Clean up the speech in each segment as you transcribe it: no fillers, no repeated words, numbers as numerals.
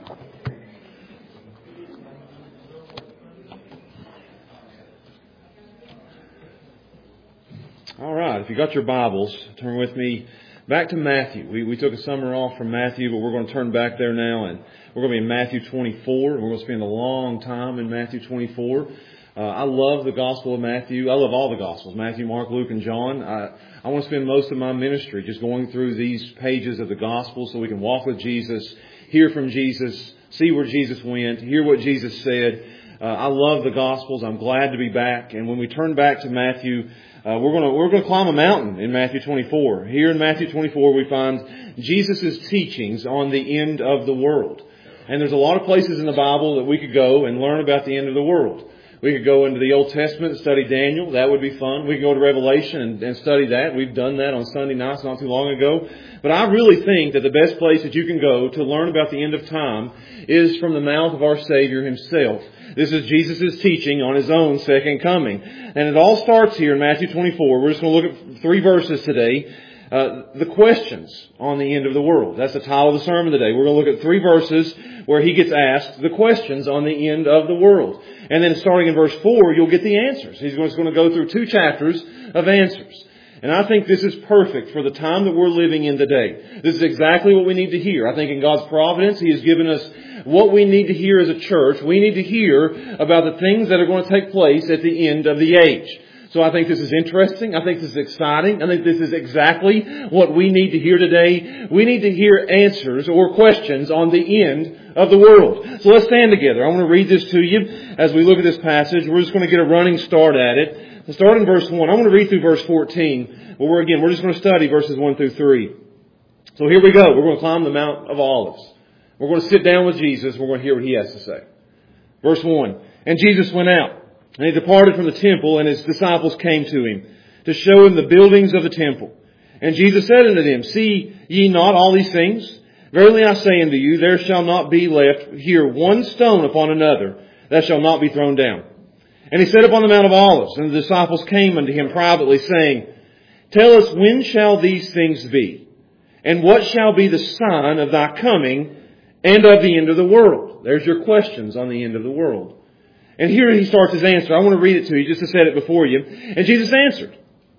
All right, if you got your Bibles, turn with me back to Matthew. We took a summer off from Matthew, but we're going to turn back there now, and we're going to be in Matthew 24, and we're going to spend a long time in Matthew 24. I love the Gospel of Matthew. I love all the Gospels, Matthew, Mark, Luke, and John. I want to spend most of my ministry just going through these pages of the Gospel so we can walk with Jesus, hear from Jesus, see where Jesus went, hear what Jesus said. I love the Gospels. I'm glad to be back. And when we turn back to Matthew, we're going to climb a mountain in Matthew 24. Here in Matthew 24, we find Jesus' teachings on the end of the world. And there's a lot of places in the Bible that we could go and learn about the end of the world. We could go into the Old Testament and study Daniel. That would be fun. We could go to Revelation and study that. We've done that on Sunday nights not too long ago. But I really think that the best place that you can go to learn about the end of time is from the mouth of our Savior Himself. This is Jesus' teaching on His own second coming. And it all starts here in Matthew 24. We're just going to look at 3 verses today. The questions on the end of the world. That's the title of the sermon today. We're going to look at 3 verses where He gets asked the questions on the end of the world. And then starting in verse 4, you'll get the answers. He's just going to go through 2 chapters of answers. And I think this is perfect for the time that we're living in today. This is exactly what we need to hear. I think in God's providence, He has given us what we need to hear as a church. We need to hear about the things that are going to take place at the end of the age. So I think this is interesting. I think this is exciting. I think this is exactly what we need to hear today. We need to hear answers or questions on the end of the world. So let's stand together. I want to read this to you as we look at this passage. We're just going to get a running start at it. Let's start in verse 1. I want to read through verse 14. But we're just going to study verses 1 through 3. So here we go. We're going to climb the Mount of Olives. We're going to sit down with Jesus. We're going to hear what He has to say. Verse 1. And Jesus went out. And He departed from the temple, and His disciples came to Him to show Him the buildings of the temple. And Jesus said unto them, See ye not all these things? Verily I say unto you, there shall not be left here one stone upon another that shall not be thrown down. And He sat upon the Mount of Olives, and the disciples came unto Him privately, saying, Tell us, when shall these things be? And what shall be the sign of Thy coming and of the end of the world? There's your questions on the end of the world. And here He starts His answer. I want to read it to you just to set it before you. And Jesus answered.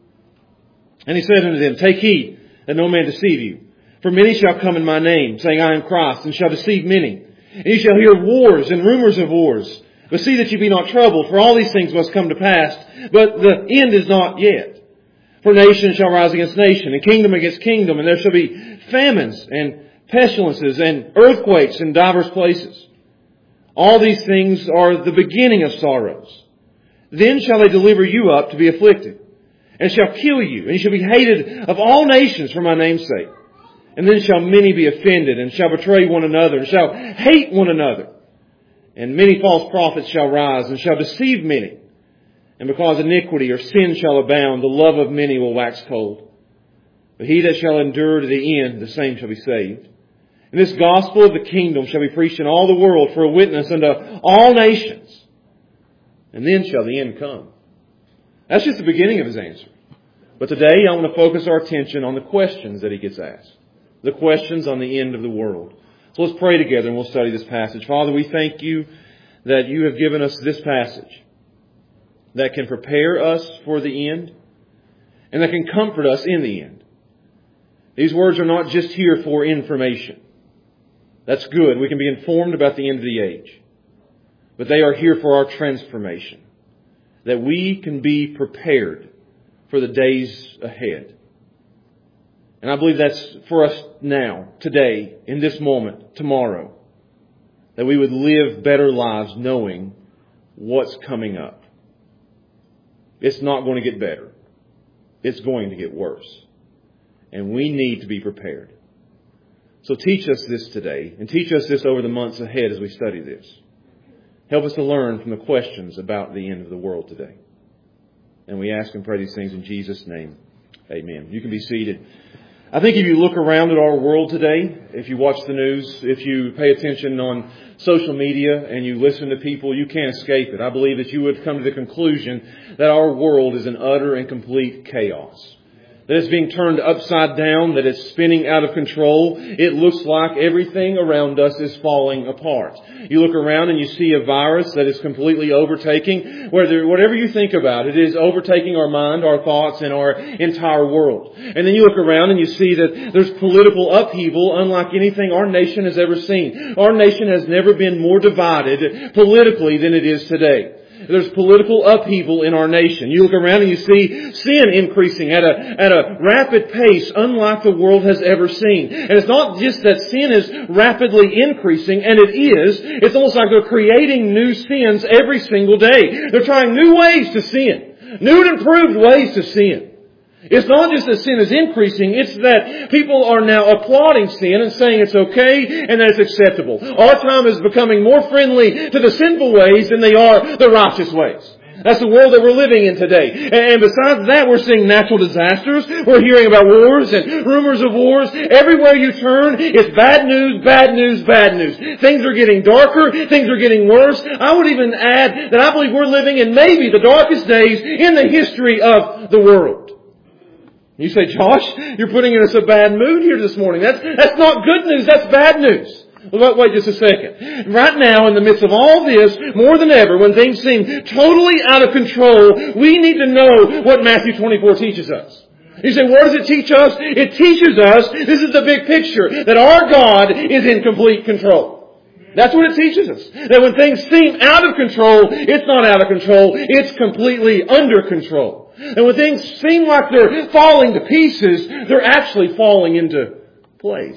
And He said unto them, Take heed that no man deceive you. For many shall come in my name, saying, I am Christ, and shall deceive many. And you shall hear of wars and rumors of wars. But see that you be not troubled, for all these things must come to pass. But the end is not yet. For nation shall rise against nation, and kingdom against kingdom, and there shall be famines and pestilences and earthquakes in divers places. All these things are the beginning of sorrows. Then shall they deliver you up to be afflicted, and shall kill you, and you shall be hated of all nations for my name's sake. And then shall many be offended, and shall betray one another, and shall hate one another. And many false prophets shall rise, and shall deceive many. And because iniquity or sin shall abound, the love of many will wax cold. But he that shall endure to the end, the same shall be saved. And this gospel of the kingdom shall be preached in all the world for a witness unto all nations. And then shall the end come. That's just the beginning of His answer. But today I want to focus our attention on the questions that He gets asked. The questions on the end of the world. So let's pray together and we'll study this passage. Father, we thank You that You have given us this passage that can prepare us for the end and that can comfort us in the end. These words are not just here for information. That's good. We can be informed about the end of the age. But they are here for our transformation. That we can be prepared for the days ahead. And I believe that's for us now, today, in this moment, tomorrow. That we would live better lives knowing what's coming up. It's not going to get better. It's going to get worse. And we need to be prepared. So teach us this today, and teach us this over the months ahead as we study this. Help us to learn from the questions about the end of the world today. And we ask and pray these things in Jesus' name. Amen. You can be seated. I think if you look around at our world today, if you watch the news, if you pay attention on social media and you listen to people, you can't escape it. I believe that you would come to the conclusion that our world is in utter and complete chaos. that it's being turned upside down, that it's spinning out of control. It looks like everything around us is falling apart. You look around and you see a virus that is completely overtaking, whatever you think about, it is overtaking our mind, our thoughts, and our entire world. And then you look around and you see that there's political upheaval unlike anything our nation has ever seen. Our nation has never been more divided politically than it is today. There's political upheaval in our nation. You look around and you see sin increasing at a rapid pace unlike the world has ever seen. And it's not just that sin is rapidly increasing, and it is. It's almost like they're creating new sins every single day. They're trying new ways to sin. New and improved ways to sin. It's not just that sin is increasing, it's that people are now applauding sin and saying it's okay and that it's acceptable. Our time is becoming more friendly to the sinful ways than they are the righteous ways. That's the world that we're living in today. And besides that, we're seeing natural disasters. We're hearing about wars and rumors of wars. Everywhere you turn, it's bad news, bad news, bad news. Things are getting darker. Things are getting worse. I would even add that I believe we're living in maybe the darkest days in the history of the world. You say, Josh, you're putting us in a bad mood here this morning. That's not good news. That's bad news. Well, wait just a second. Right now, in the midst of all this, more than ever, when things seem totally out of control, we need to know what Matthew 24 teaches us. You say, what does it teach us? It teaches us, this is the big picture, that our God is in complete control. That's what it teaches us. That when things seem out of control, it's not out of control. It's completely under control. And when things seem like they're falling to pieces, they're actually falling into place.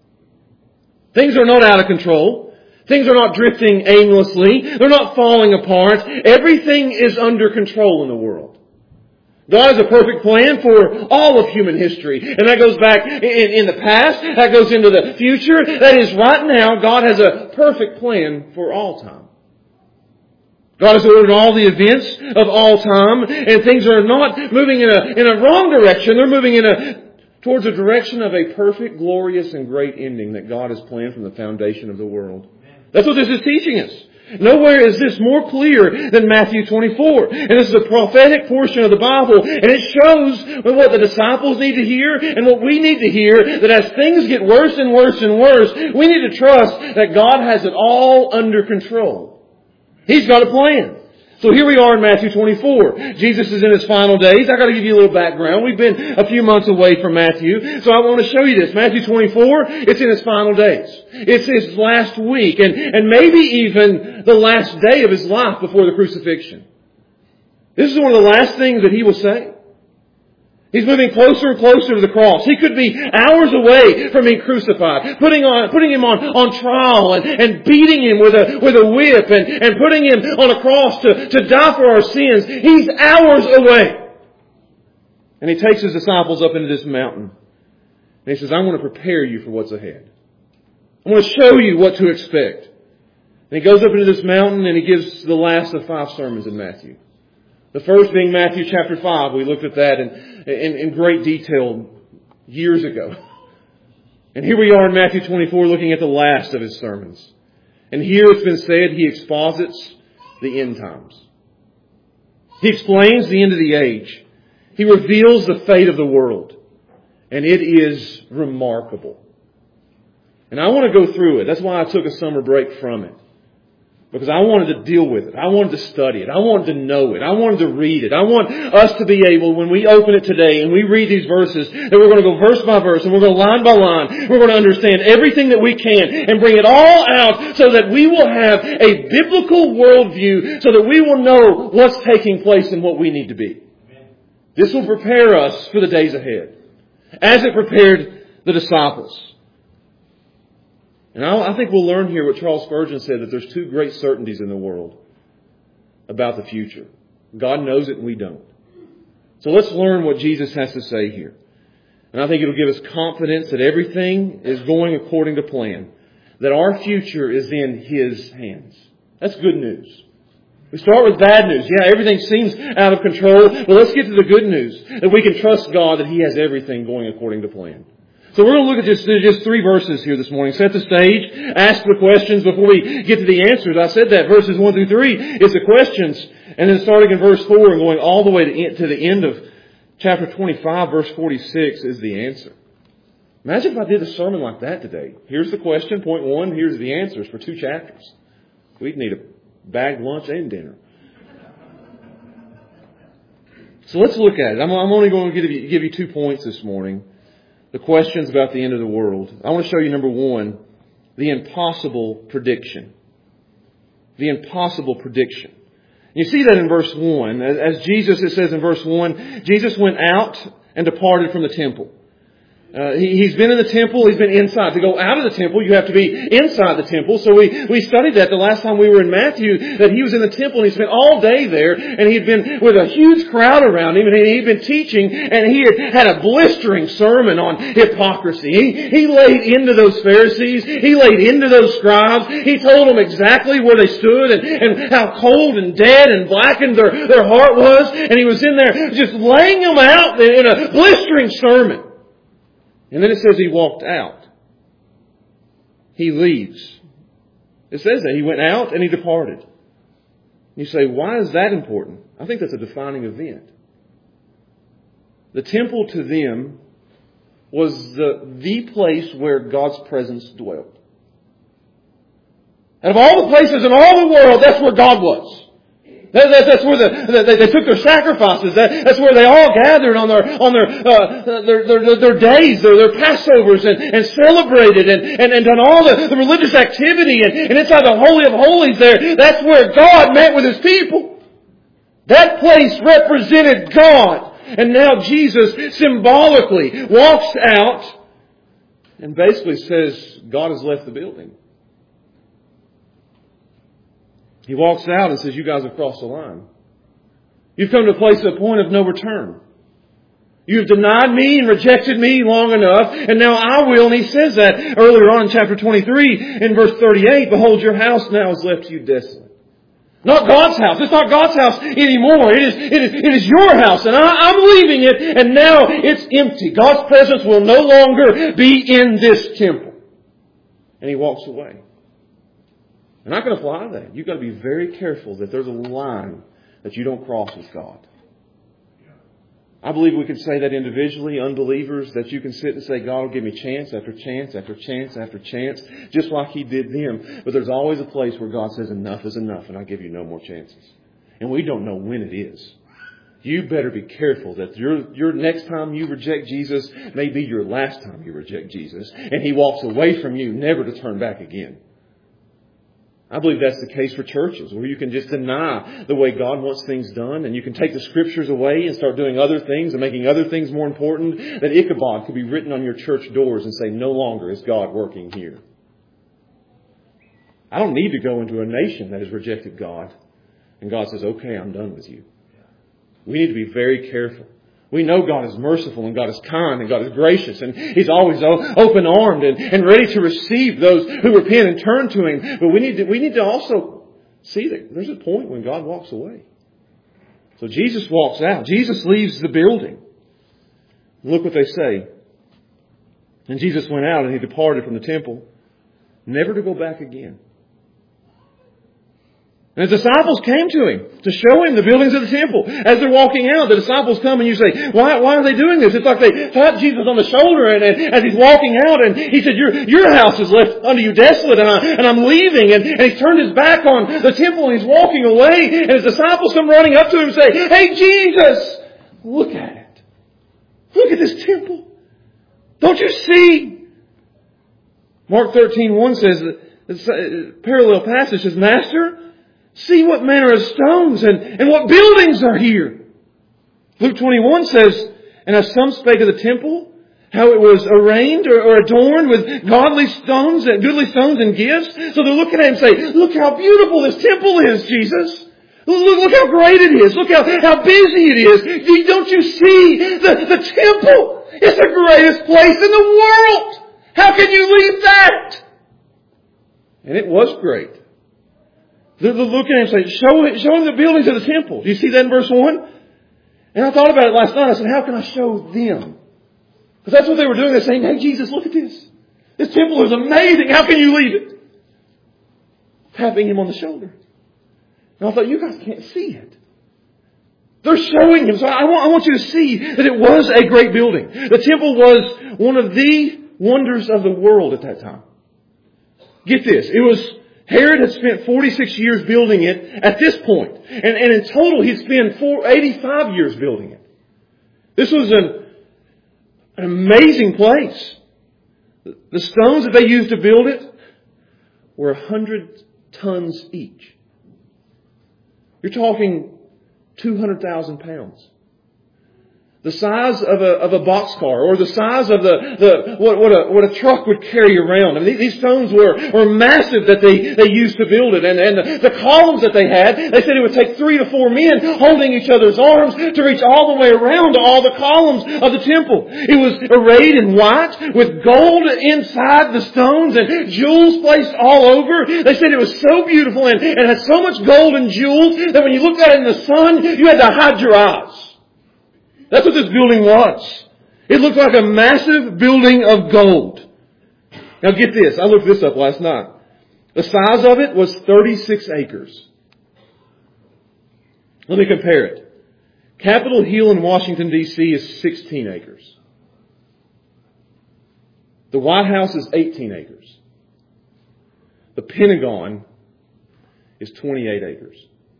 Things are not out of control. Things are not drifting aimlessly. They're not falling apart. Everything is under control in the world. God has a perfect plan for all of human history. And that goes back in the past. That goes into the future. That is, right now, God has a perfect plan for all time. God has ordered all the events of all time, and things are not moving in a wrong direction. They're moving towards a direction of a perfect, glorious, and great ending that God has planned from the foundation of the world. That's what this is teaching us. Nowhere is this more clear than Matthew 24. And this is a prophetic portion of the Bible, and it shows what the disciples need to hear and what we need to hear, that as things get worse and worse and worse, we need to trust that God has it all under control. He's got a plan. So here we are in Matthew 24. Jesus is in His final days. I've got to give you a little background. We've been a few months away from Matthew. So I want to show you this. Matthew 24, it's in His final days. It's His last week and maybe even the last day of His life before the crucifixion. This is one of the last things that He will say. He's moving closer and closer to the cross. He could be hours away from being crucified, putting Him on trial and beating Him with a whip and putting Him on a cross to die for our sins. He's hours away. And He takes His disciples up into this mountain. And He says, I want to prepare you for what's ahead. I want to show you what to expect. And He goes up into this mountain and He gives the last of 5 sermons in Matthew. The first being Matthew chapter 5. We looked at that in great detail years ago. And here we are in Matthew 24 looking at the last of His sermons. And here it's been said He exposits the end times. He explains the end of the age. He reveals the fate of the world. And it is remarkable. And I want to go through it. That's why I took a summer break from it. Because I wanted to deal with it. I wanted to study it. I wanted to know it. I wanted to read it. I want us to be able, when we open it today and we read these verses, that we're going to go verse by verse and we're going to line by line. We're going to understand everything that we can and bring it all out so that we will have a biblical worldview, so that we will know what's taking place and what we need to be. This will prepare us for the days ahead, as it prepared the disciples. And I think we'll learn here what Charles Spurgeon said, that there's 2 great certainties in the world about the future. God knows it and we don't. So let's learn what Jesus has to say here. And I think it'll give us confidence that everything is going according to plan. That our future is in His hands. That's good news. We start with bad news. Yeah, everything seems out of control. But let's get to the good news. That we can trust God that He has everything going according to plan. So we're going to look at just 3 verses here this morning. Set the stage, ask the questions before we get to the answers. I said that verses 1 through 3 is the questions, and then starting in verse 4 and going all the way to the end of chapter 25, verse 46 is the answer. Imagine if I did a sermon like that today. Here's the question, point 1. Here's the answers for 2 chapters. We'd need a bagged lunch and dinner. So let's look at it. I'm only going to give you 2 points this morning. The questions about the end of the world. I want to show you, number 1, the impossible prediction. The impossible prediction. You see that in verse 1. As Jesus, it says in verse 1, Jesus went out and departed from the temple. He's been in the temple, he's been inside. To go out of the temple, you have to be inside the temple. So we studied that the last time we were in Matthew, that he was in the temple and he spent all day there, and he had been with a huge crowd around him, and he'd been teaching, and he had a blistering sermon on hypocrisy. He laid into those Pharisees, he laid into those scribes, he told them exactly where they stood and how cold and dead and blackened their heart was, and he was in there just laying them out in a blistering sermon. And then it says he walked out. He leaves. It says that he went out and he departed. You say, why is that important? I think that's a defining event. The temple to them was the place where God's presence dwelt. Out of all the places in all the world, that's where God was. That's where they took their sacrifices. That's where they all gathered on their days, their Passovers, and celebrated and done all the religious activity. And inside the Holy of Holies there, that's where God met with His people. That place represented God. And now Jesus symbolically walks out and basically says, God has left the building. He walks out and says, you guys have crossed the line. You've come to a point of no return. You've denied me and rejected me long enough, and now I will. And he says that earlier on in chapter 23 in verse 38, behold, your house now is left to you desolate. Not God's house. It's not God's house anymore. It is your house, and I'm leaving it, and now it's empty. God's presence will no longer be in this temple. And he walks away. And I can apply that. You've got to be very careful that there's a line that you don't cross with God. I believe we could say that individually, unbelievers, that you can sit and say, God will give me chance after chance after chance after chance, just like He did them. But there's always a place where God says, enough is enough, and I give you no more chances. And we don't know when it is. You better be careful that your next time you reject Jesus may be your last time you reject Jesus, and He walks away from you, never to turn back again. I believe that's the case for churches, where you can just deny the way God wants things done, and you can take the Scriptures away and start doing other things and making other things more important. That Ichabod could be written on your church doors and say, no longer is God working here. I don't need to go into a nation that has rejected God, and God says, okay, I'm done with you. We need to be very careful. We know God is merciful and God is kind and God is gracious, and He's always open-armed and ready to receive those who repent and turn to Him. But we need to also see that there's a point when God walks away. So Jesus walks out. Jesus leaves the building. Look what they say. And Jesus went out and He departed from the temple, never to go back again. And the disciples came to Him to show Him the buildings of the temple. As they're walking out, the disciples come and you say, why are they doing this? It's like they tapped Jesus on the shoulder and as He's walking out, and He said, your house is left unto you desolate, and I'm leaving. And He's turned His back on the temple and He's walking away. And His disciples come running up to Him and say, hey Jesus, look at it. Look at this temple. Don't you see? Mark 13:1 says, it's a parallel passage says, Master, see what manner of stones and what buildings are here. Luke 21 says, and as some spake of the temple, how it was arranged or adorned with goodly stones and gifts. So they're looking at Him and say, look how beautiful this temple is, Jesus. Look how great it is. Look how busy it is. Don't you see the temple? It's the greatest place in the world. How can you leave that? And it was great. They're looking at Him and saying, show Him the buildings of the temple. Do you see that in verse 1? And I thought about it last night. I said, how can I show them? Because that's what they were doing. They're saying, hey Jesus, look at this. This temple is amazing. How can you leave it? Tapping Him on the shoulder. And I thought, you guys can't see it. They're showing him. So I want you to see that it was a great building. The temple was one of the wonders of the world at that time. Get this. Herod had spent 46 years building it at this point. And in total, he'd spent 85 years building it. This was an amazing place. The stones that they used to build it were 100 tons each. You're talking 200,000 pounds. The size of a boxcar, or the size of what a truck would carry around. I mean, these stones were massive that they used to build it. And the columns that they had, they said it would take 3 to 4 men holding each other's arms to reach all the way around to all the columns of the temple. It was arrayed in white with gold inside the stones and jewels placed all over. They said it was so beautiful and had so much gold and jewels that when you looked at it in the sun, you had to hide your eyes. That's what this building was. It looked like a massive building of gold. Now get this. I looked this up last night. The size of it was 36 acres. Let me compare it. Capitol Hill in Washington, D.C. is 16 acres. The White House is 18 acres. The Pentagon is 28 acres.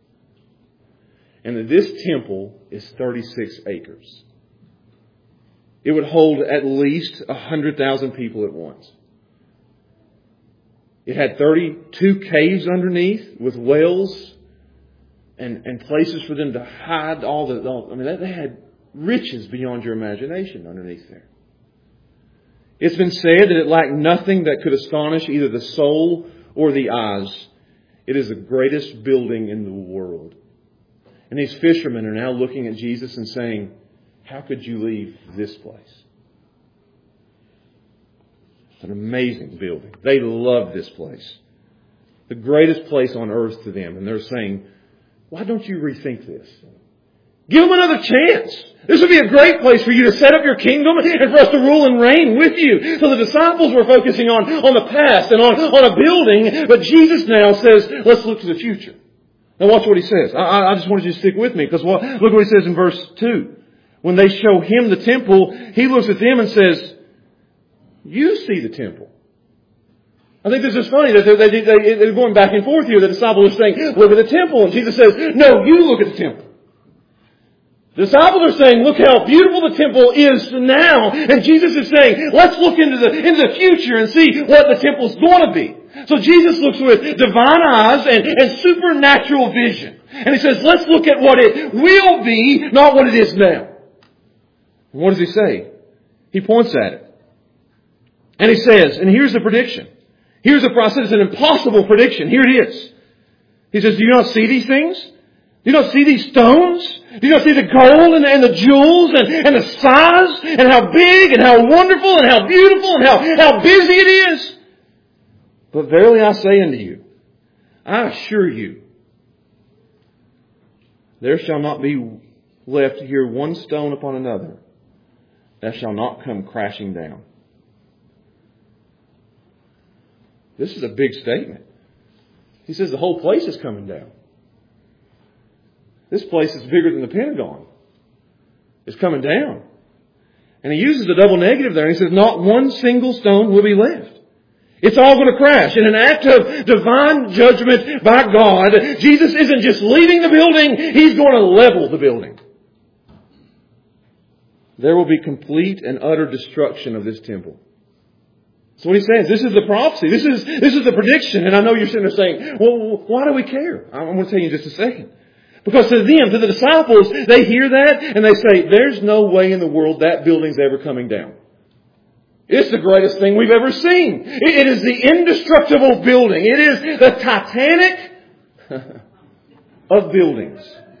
And this temple is 36 acres. It would hold at least 100,000 people at once. It had 32 caves underneath with wells and places for them to hide they had riches beyond your imagination underneath there. It's been said that it lacked nothing that could astonish either the soul or the eyes. It is the greatest building in the world. And these fishermen are now looking at Jesus and saying, how could you leave this place? It's an amazing building. They love this place. The greatest place on earth to them. And they're saying, why don't you rethink this? Give them another chance. This would be a great place for you to set up your kingdom and for us to rule and reign with you. So the disciples were focusing on the past and on a building. But Jesus now says, let's look to the future. Now watch what he says. I just wanted you to stick with me because look what he says in verse 2. When they show him the temple, he looks at them and says, you see the temple. I think this is funny that they're going back and forth here. The disciples are saying, look at the temple. And Jesus says, no, you look at the temple. The disciples are saying, look how beautiful the temple is now. And Jesus is saying, let's look into the future and see what the temple's going to be. So Jesus looks with divine eyes and supernatural vision. And he says, let's look at what it will be, not what it is now. And what does he say? He points at it. And he says, and here's the prediction. Here's the process. It's an impossible prediction. Here it is. He says, do you not see these things? Do you not see these stones? Do you not see the gold and the jewels and the size and how big and how wonderful and how beautiful and how busy it is? But verily I say unto you, I assure you, there shall not be left here one stone upon another that shall not come crashing down. This is a big statement. He says the whole place is coming down. This place is bigger than the Pentagon. It's coming down. And he uses a double negative there. He says not one single stone will be left. It's all going to crash. In an act of divine judgment by God, Jesus isn't just leaving the building, He's going to level the building. There will be complete and utter destruction of this temple. That's what he says. This is the prophecy. This is the prediction. And I know you're sitting there saying, well, why do we care? I'm going to tell you in just a second. Because to them, to the disciples, they hear that and they say, there's no way in the world that building's ever coming down. It's the greatest thing we've ever seen. It is the indestructible building. It is the Titanic of buildings.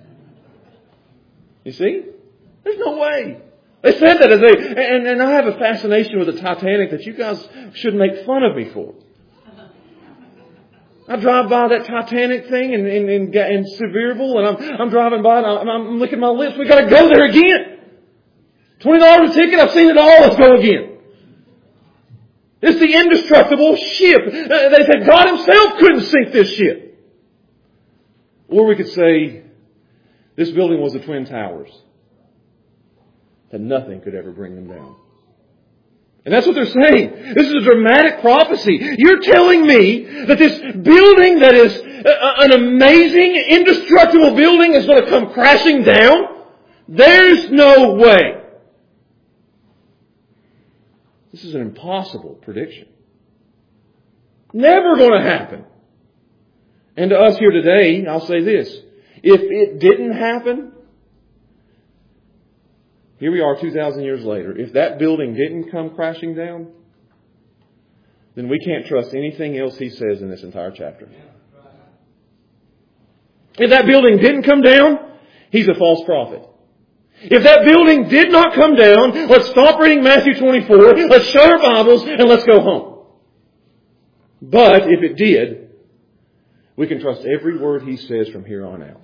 You see? There's no way. They said that and I have a fascination with the Titanic that you guys should make fun of me for. I drive by that Titanic thing in Sevierville and I'm driving by and I'm licking my lips. We got to go there again. $20 a ticket. I've seen it all. Let's go again. It's the indestructible ship. They said God Himself couldn't sink this ship. Or we could say This building was the Twin Towers. That nothing could ever bring them down. And that's what they're saying. This is a dramatic prophecy. You're telling me that this building that is an amazing, indestructible building is going to come crashing down? There's no way. This is an impossible prediction. Never going to happen. And to us here today, I'll say this. If it didn't happen, here we are 2,000 years later. If that building didn't come crashing down, then we can't trust anything else he says in this entire chapter. If that building didn't come down, he's a false prophet. If that building did not come down, let's stop reading Matthew 24, let's shut our Bibles, and let's go home. But if it did, we can trust every word he says from here on out.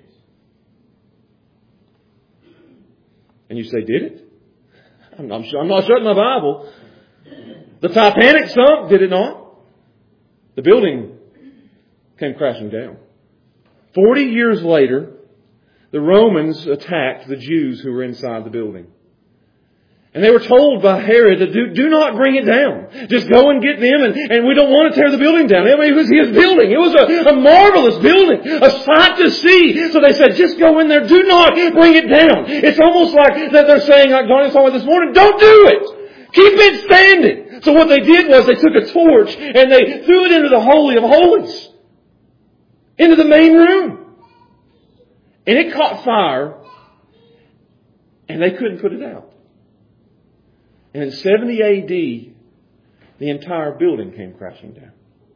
And you say, did it? I'm not shutting my Bible. The Titanic sunk, did it not? The building came crashing down. 40 years later, the Romans attacked the Jews who were inside the building. And they were told by Herod that do not bring it down. Just go and get them, and we don't want to tear the building down. I mean, it was his building. It was a marvelous building, a sight to see. So they said, just go in there. Do not bring it down. It's almost like that they're saying, like Johnny saw this morning, don't do it. Keep it standing. So what they did was they took a torch and they threw it into the Holy of Holies. Into the main room. And it caught fire, and they couldn't put it out. And in 70 A.D., the entire building came crashing down.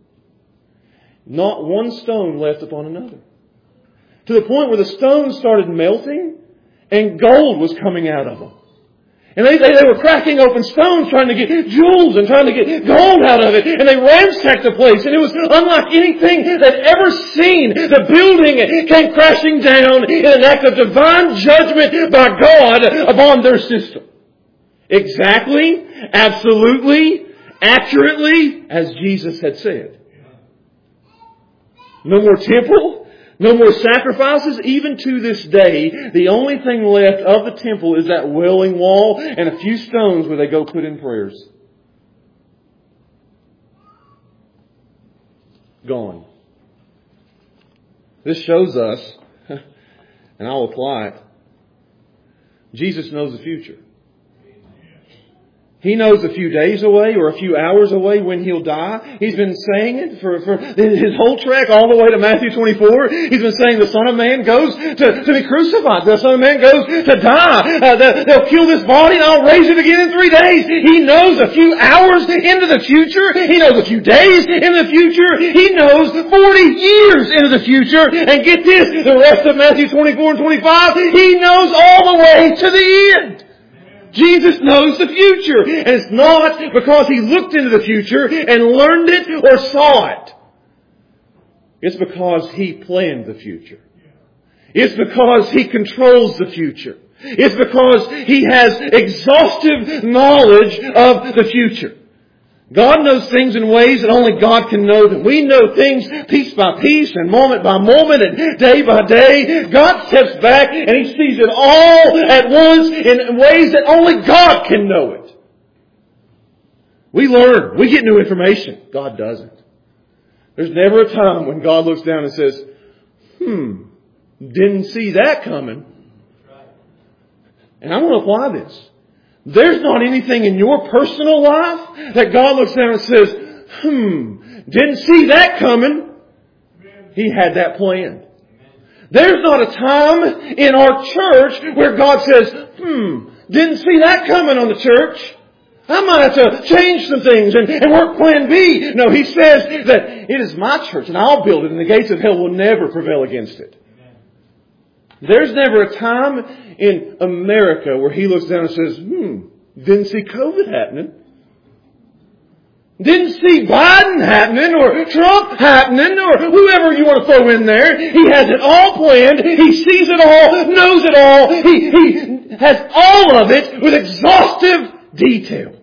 Not one stone left upon another. To the point where the stones started melting, and gold was coming out of them. And they were cracking open stones trying to get jewels and trying to get gold out of it. And they ransacked the place. And it was unlike anything they'd ever seen. The building came crashing down in an act of divine judgment by God upon their system. Exactly, absolutely, accurately, as Jesus had said. No more temple. No more sacrifices. Even to this day, the only thing left of the temple is that wailing wall and a few stones where they go put in prayers. Gone. This shows us, and I'll apply it, Jesus knows the future. He knows a few days away or a few hours away when He'll die. He's been saying it for his whole trek all the way to Matthew 24. He's been saying the Son of Man goes to be crucified. The Son of Man goes to die. They'll kill this body and I'll raise it again in 3 days. He knows a few hours into the future. He knows a few days into the future. He knows 40 years into the future. And get this, the rest of Matthew 24 and 25, He knows all the way to the end. Jesus knows the future. And it's not because He looked into the future and learned it or saw it. It's because He planned the future. It's because He controls the future. It's because He has exhaustive knowledge of the future. God knows things in ways that only God can know them. We know things piece by piece and moment by moment and day by day. God steps back and He sees it all at once in ways that only God can know it. We learn. We get new information. God doesn't. There's never a time when God looks down and says, didn't see that coming. And I'm going to apply this. There's not anything in your personal life that God looks down and says, didn't see that coming. He had that planned. There's not a time in our church where God says, didn't see that coming on the church. I might have to change some things and work plan B. No, He says that it is my church and I'll build it and the gates of hell will never prevail against it. There's never a time in America where He looks down and says, didn't see COVID happening. Didn't see Biden happening or Trump happening or whoever you want to throw in there. He has it all planned. He sees it all, knows it all. He has all of it with exhaustive detail.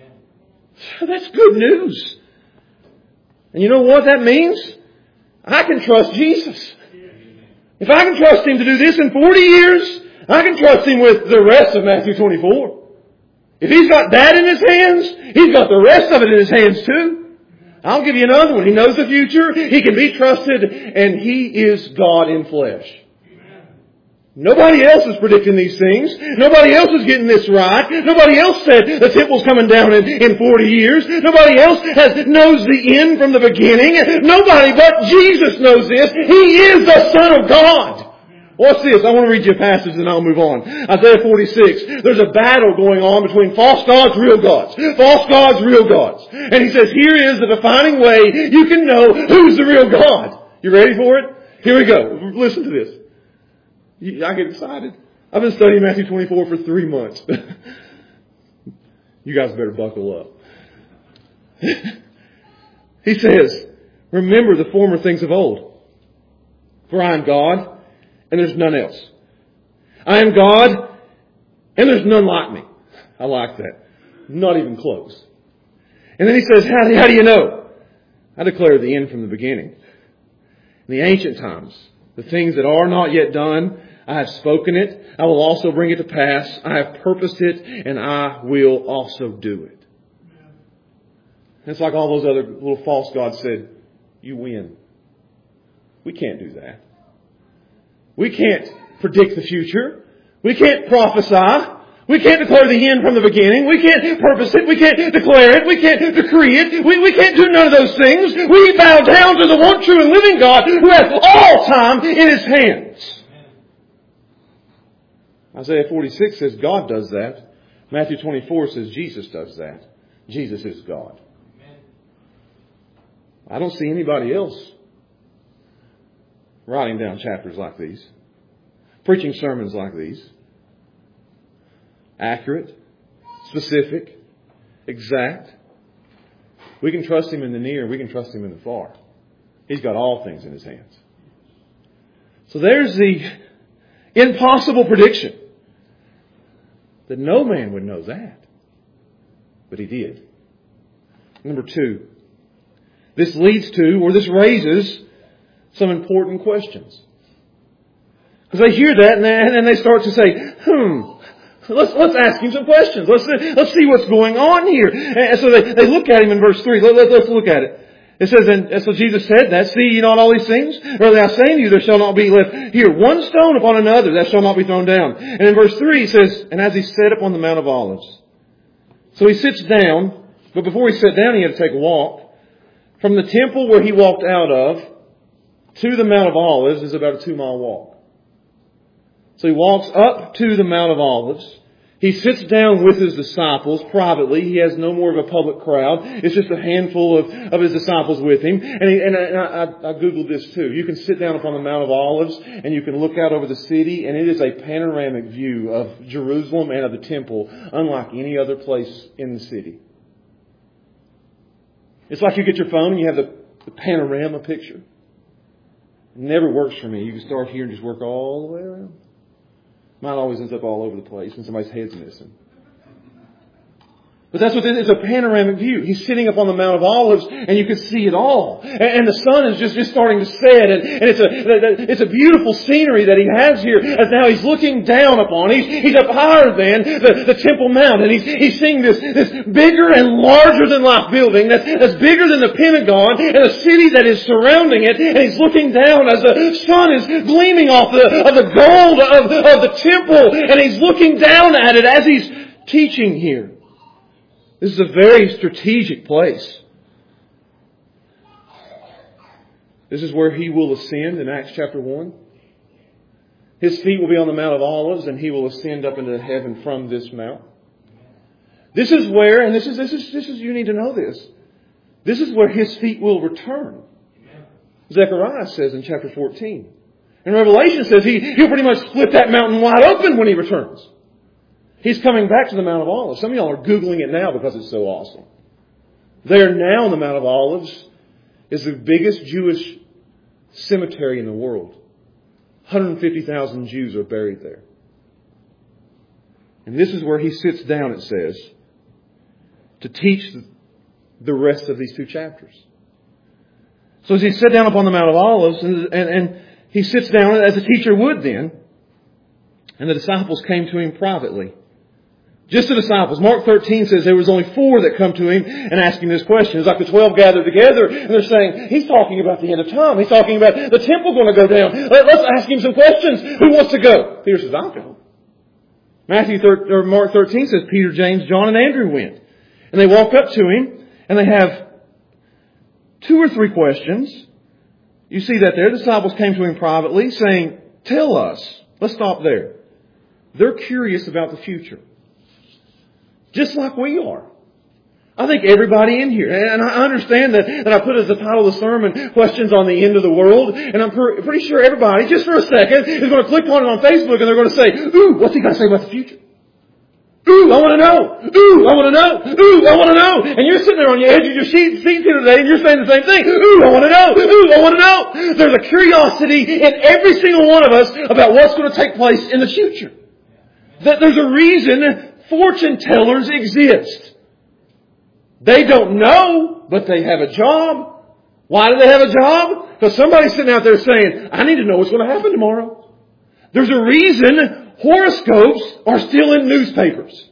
So that's good news. And you know what that means? I can trust Jesus. If I can trust Him to do this in 40 years, I can trust Him with the rest of Matthew 24. If He's got that in His hands, He's got the rest of it in His hands too. I'll give you another one. He knows the future. He can be trusted. And He is God in flesh. Nobody else is predicting these things. Nobody else is getting this right. Nobody else said the temple's coming down in 40 years. Nobody else knows the end from the beginning. Nobody but Jesus knows this. He is the Son of God. What's this? I want to read you a passage and I'll move on. Isaiah 46. There's a battle going on between false gods, real gods. False gods, real gods. And he says, here is the defining way you can know who's the real God. You ready for it? Here we go. Listen to this. I get excited. I've been studying Matthew 24 for 3 months. You guys better buckle up. He says, remember the former things of old. For I am God, and there's none else. I am God, and there's none like me. I like that. Not even close. And then he says, how do you know? I declare the end from the beginning. In the ancient times, the things that are not yet done, I have spoken it. I will also bring it to pass. I have purposed it, and I will also do it. It's like all those other little false gods said, you win. We can't do that. We can't predict the future. We can't prophesy. We can't declare the end from the beginning. We can't purpose it. We can't declare it. We can't decree it. We can't do none of those things. We bow down to the one true and living God who has all time in His hands. Isaiah 46 says God does that. Matthew 24 says Jesus does that. Jesus is God. I don't see anybody else writing down chapters like these, preaching sermons like these. Accurate, specific, exact. We can trust Him in the near, we can trust Him in the far. He's got all things in His hands. So there's the impossible prediction that no man would know that. But He did. Number 2. This leads to, or this raises, some important questions. Because they hear that and they start to say, let's ask Him some questions. Let's see what's going on here. And so they look at Him in verse 3. Let's look at it. It says, and so Jesus said that, see ye not all these things? Verily I say unto you, there shall not be left here one stone upon another that shall not be thrown down. And in verse 3 he says, and as He sat upon the Mount of Olives. So He sits down, but before He sat down He had to take a walk. From the temple where He walked out of to the Mount of Olives is about a 2-mile walk. So He walks up to the Mount of Olives. He sits down with His disciples privately. He has no more of a public crowd. It's just a handful of His disciples with Him. And I Googled this too. You can sit down upon the Mount of Olives and you can look out over the city, and it is a panoramic view of Jerusalem and of the temple unlike any other place in the city. It's like you get your phone and you have the panorama picture. It never works for me. You can start here and just work all the way around. Mine always ends up all over the place and somebody's head's missing. But that's what it is, a panoramic view. He's sitting up on the Mount of Olives and you can see it all. And the sun is just starting to set. And it's a beautiful scenery that He has here as now He's looking down upon. He's up higher than the Temple Mount. And He's seeing this bigger and larger than life building that's bigger than the Pentagon and a city that is surrounding it. And He's looking down as the sun is gleaming off the gold of the temple. And He's looking down at it as He's teaching here. This is a very strategic place. This is where He will ascend in Acts chapter 1. His feet will be on the Mount of Olives and He will ascend up into heaven from this mount. This is where, and this is you need to know this. This is where His feet will return. Zechariah says in chapter 14. And Revelation says He'll pretty much split that mountain wide open when He returns. He's coming back to the Mount of Olives. Some of y'all are Googling it now because it's so awesome. There now on the Mount of Olives is the biggest Jewish cemetery in the world. 150,000 Jews are buried there. And this is where He sits down, it says, to teach the rest of these 2 chapters. So as He sat down upon the Mount of Olives, and he sits down as a teacher would then. And the disciples came to him privately. Just the disciples. Mark 13 says there was only 4 that come to him and asked him this question. It's like the 12 gathered together and they're saying, he's talking about the end of time. He's talking about the temple going to go down. Let's ask him some questions. Who wants to go? Peter says, I'll go. Mark 13 says Peter, James, John, and Andrew went. And they walk up to him and they have 2 or 3 questions. You see that their disciples came to him privately saying, tell us. Let's stop there. They're curious about the future. Just like we are. I think everybody in here, and I understand that I put as the title of the sermon, questions on the end of the world, and I'm pretty sure everybody, just for a second, is going to click on it on Facebook and they're going to say, ooh, what's he going to say about the future? Ooh, I want to know. Ooh, I want to know. Ooh, I want to know. And you're sitting there on your edge of your seat here today and you're saying the same thing. Ooh, I want to know. Ooh, I want to know. There's a curiosity in every single one of us about what's going to take place in the future. That there's a reason fortune tellers exist. They don't know, but they have a job. Why do they have a job? Because somebody's sitting out there saying, I need to know what's going to happen tomorrow. There's a reason horoscopes are still in newspapers.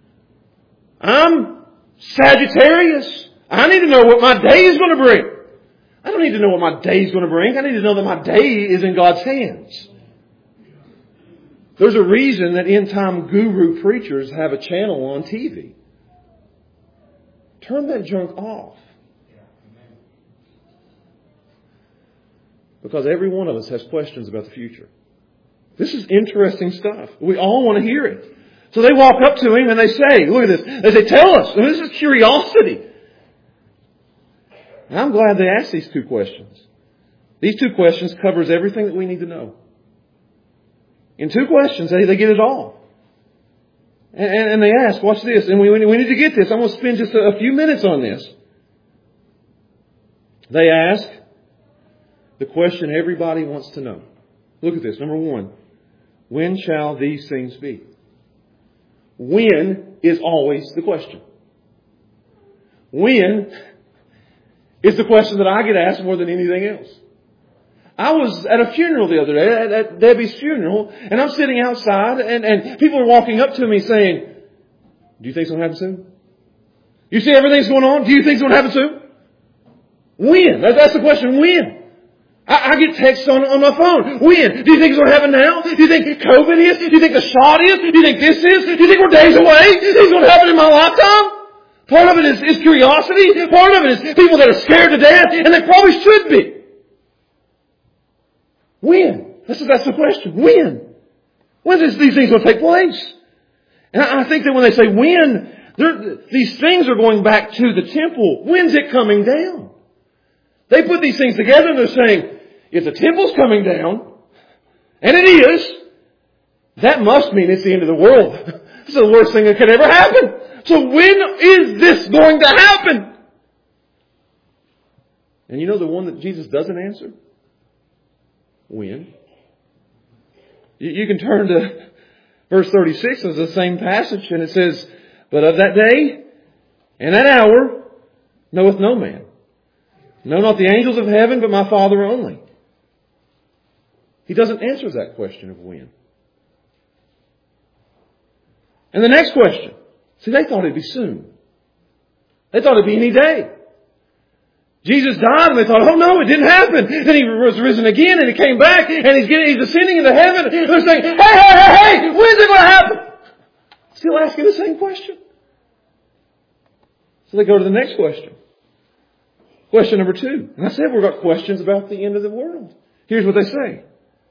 I'm Sagittarius. I need to know what my day is going to bring. I don't need to know what my day is going to bring. I need to know that my day is in God's hands. There's a reason that end-time guru preachers have a channel on TV. Turn that junk off. Because every one of us has questions about the future. This is interesting stuff. We all want to hear it. So they walk up to him and they say, look at this. They say, tell us. And this is curiosity. And I'm glad they asked these 2 questions. These 2 questions covers everything that we need to know. In 2 questions, they get it all. And they ask, watch this. And we need to get this. I'm going to spend just a few minutes on this. They ask the question everybody wants to know. Look at this. Number 1. When shall these things be? When is always the question. When is the question that I get asked more than anything else. I was at a funeral the other day, at Debbie's funeral, and I'm sitting outside, and people are walking up to me saying, do you think it's going to happen soon? You see everything's going on? Do you think it's going to happen soon? When? That's the question. When? I get texts on my phone. When? Do you think it's going to happen now? Do you think COVID is? Do you think the shot is? Do you think this is? Do you think we're days away? Do you think it's going to happen in my lifetime? Part of it is curiosity. Part of it is people that are scared to death, and they probably should be. When? That's the question. When? When is these things going to take place? And I think that when they say when, these things are going back to the temple. When's it coming down? They put these things together and they're saying, if the temple's coming down, and it is, that must mean it's the end of the world. This is the worst thing that could ever happen. So when is this going to happen? And you know the one that Jesus doesn't answer? When? You can turn to verse 36 of the same passage, and it says, but of that day and that hour knoweth no man. No, not the angels of heaven, but my Father only. He doesn't answer that question of when. And the next question. See, they thought it'd be soon. They thought it'd be any day. Jesus died and they thought, oh no, it didn't happen. Then He was risen again and He came back and He's ascending into heaven. And they're saying, hey, when's it going to happen? Still asking the same question. So they go to the next question. Question number 2. And I said we've got questions about the end of the world. Here's what they say.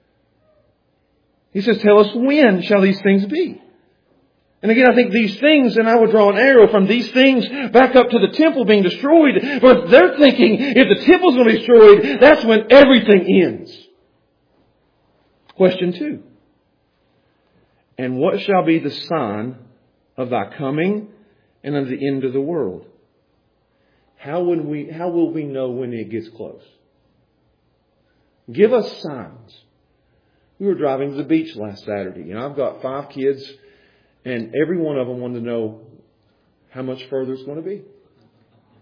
He says, tell us when shall these things be? And again, I think these things, and I would draw an arrow from these things back up to the temple being destroyed. But they're thinking if the temple's going to be destroyed, that's when everything ends. Question 2. And what shall be the sign of thy coming and of the end of the world? How will we know when it gets close? Give us signs. We were driving to the beach last Saturday, and I've got 5 kids, and every one of them wanted to know how much further it's going to be.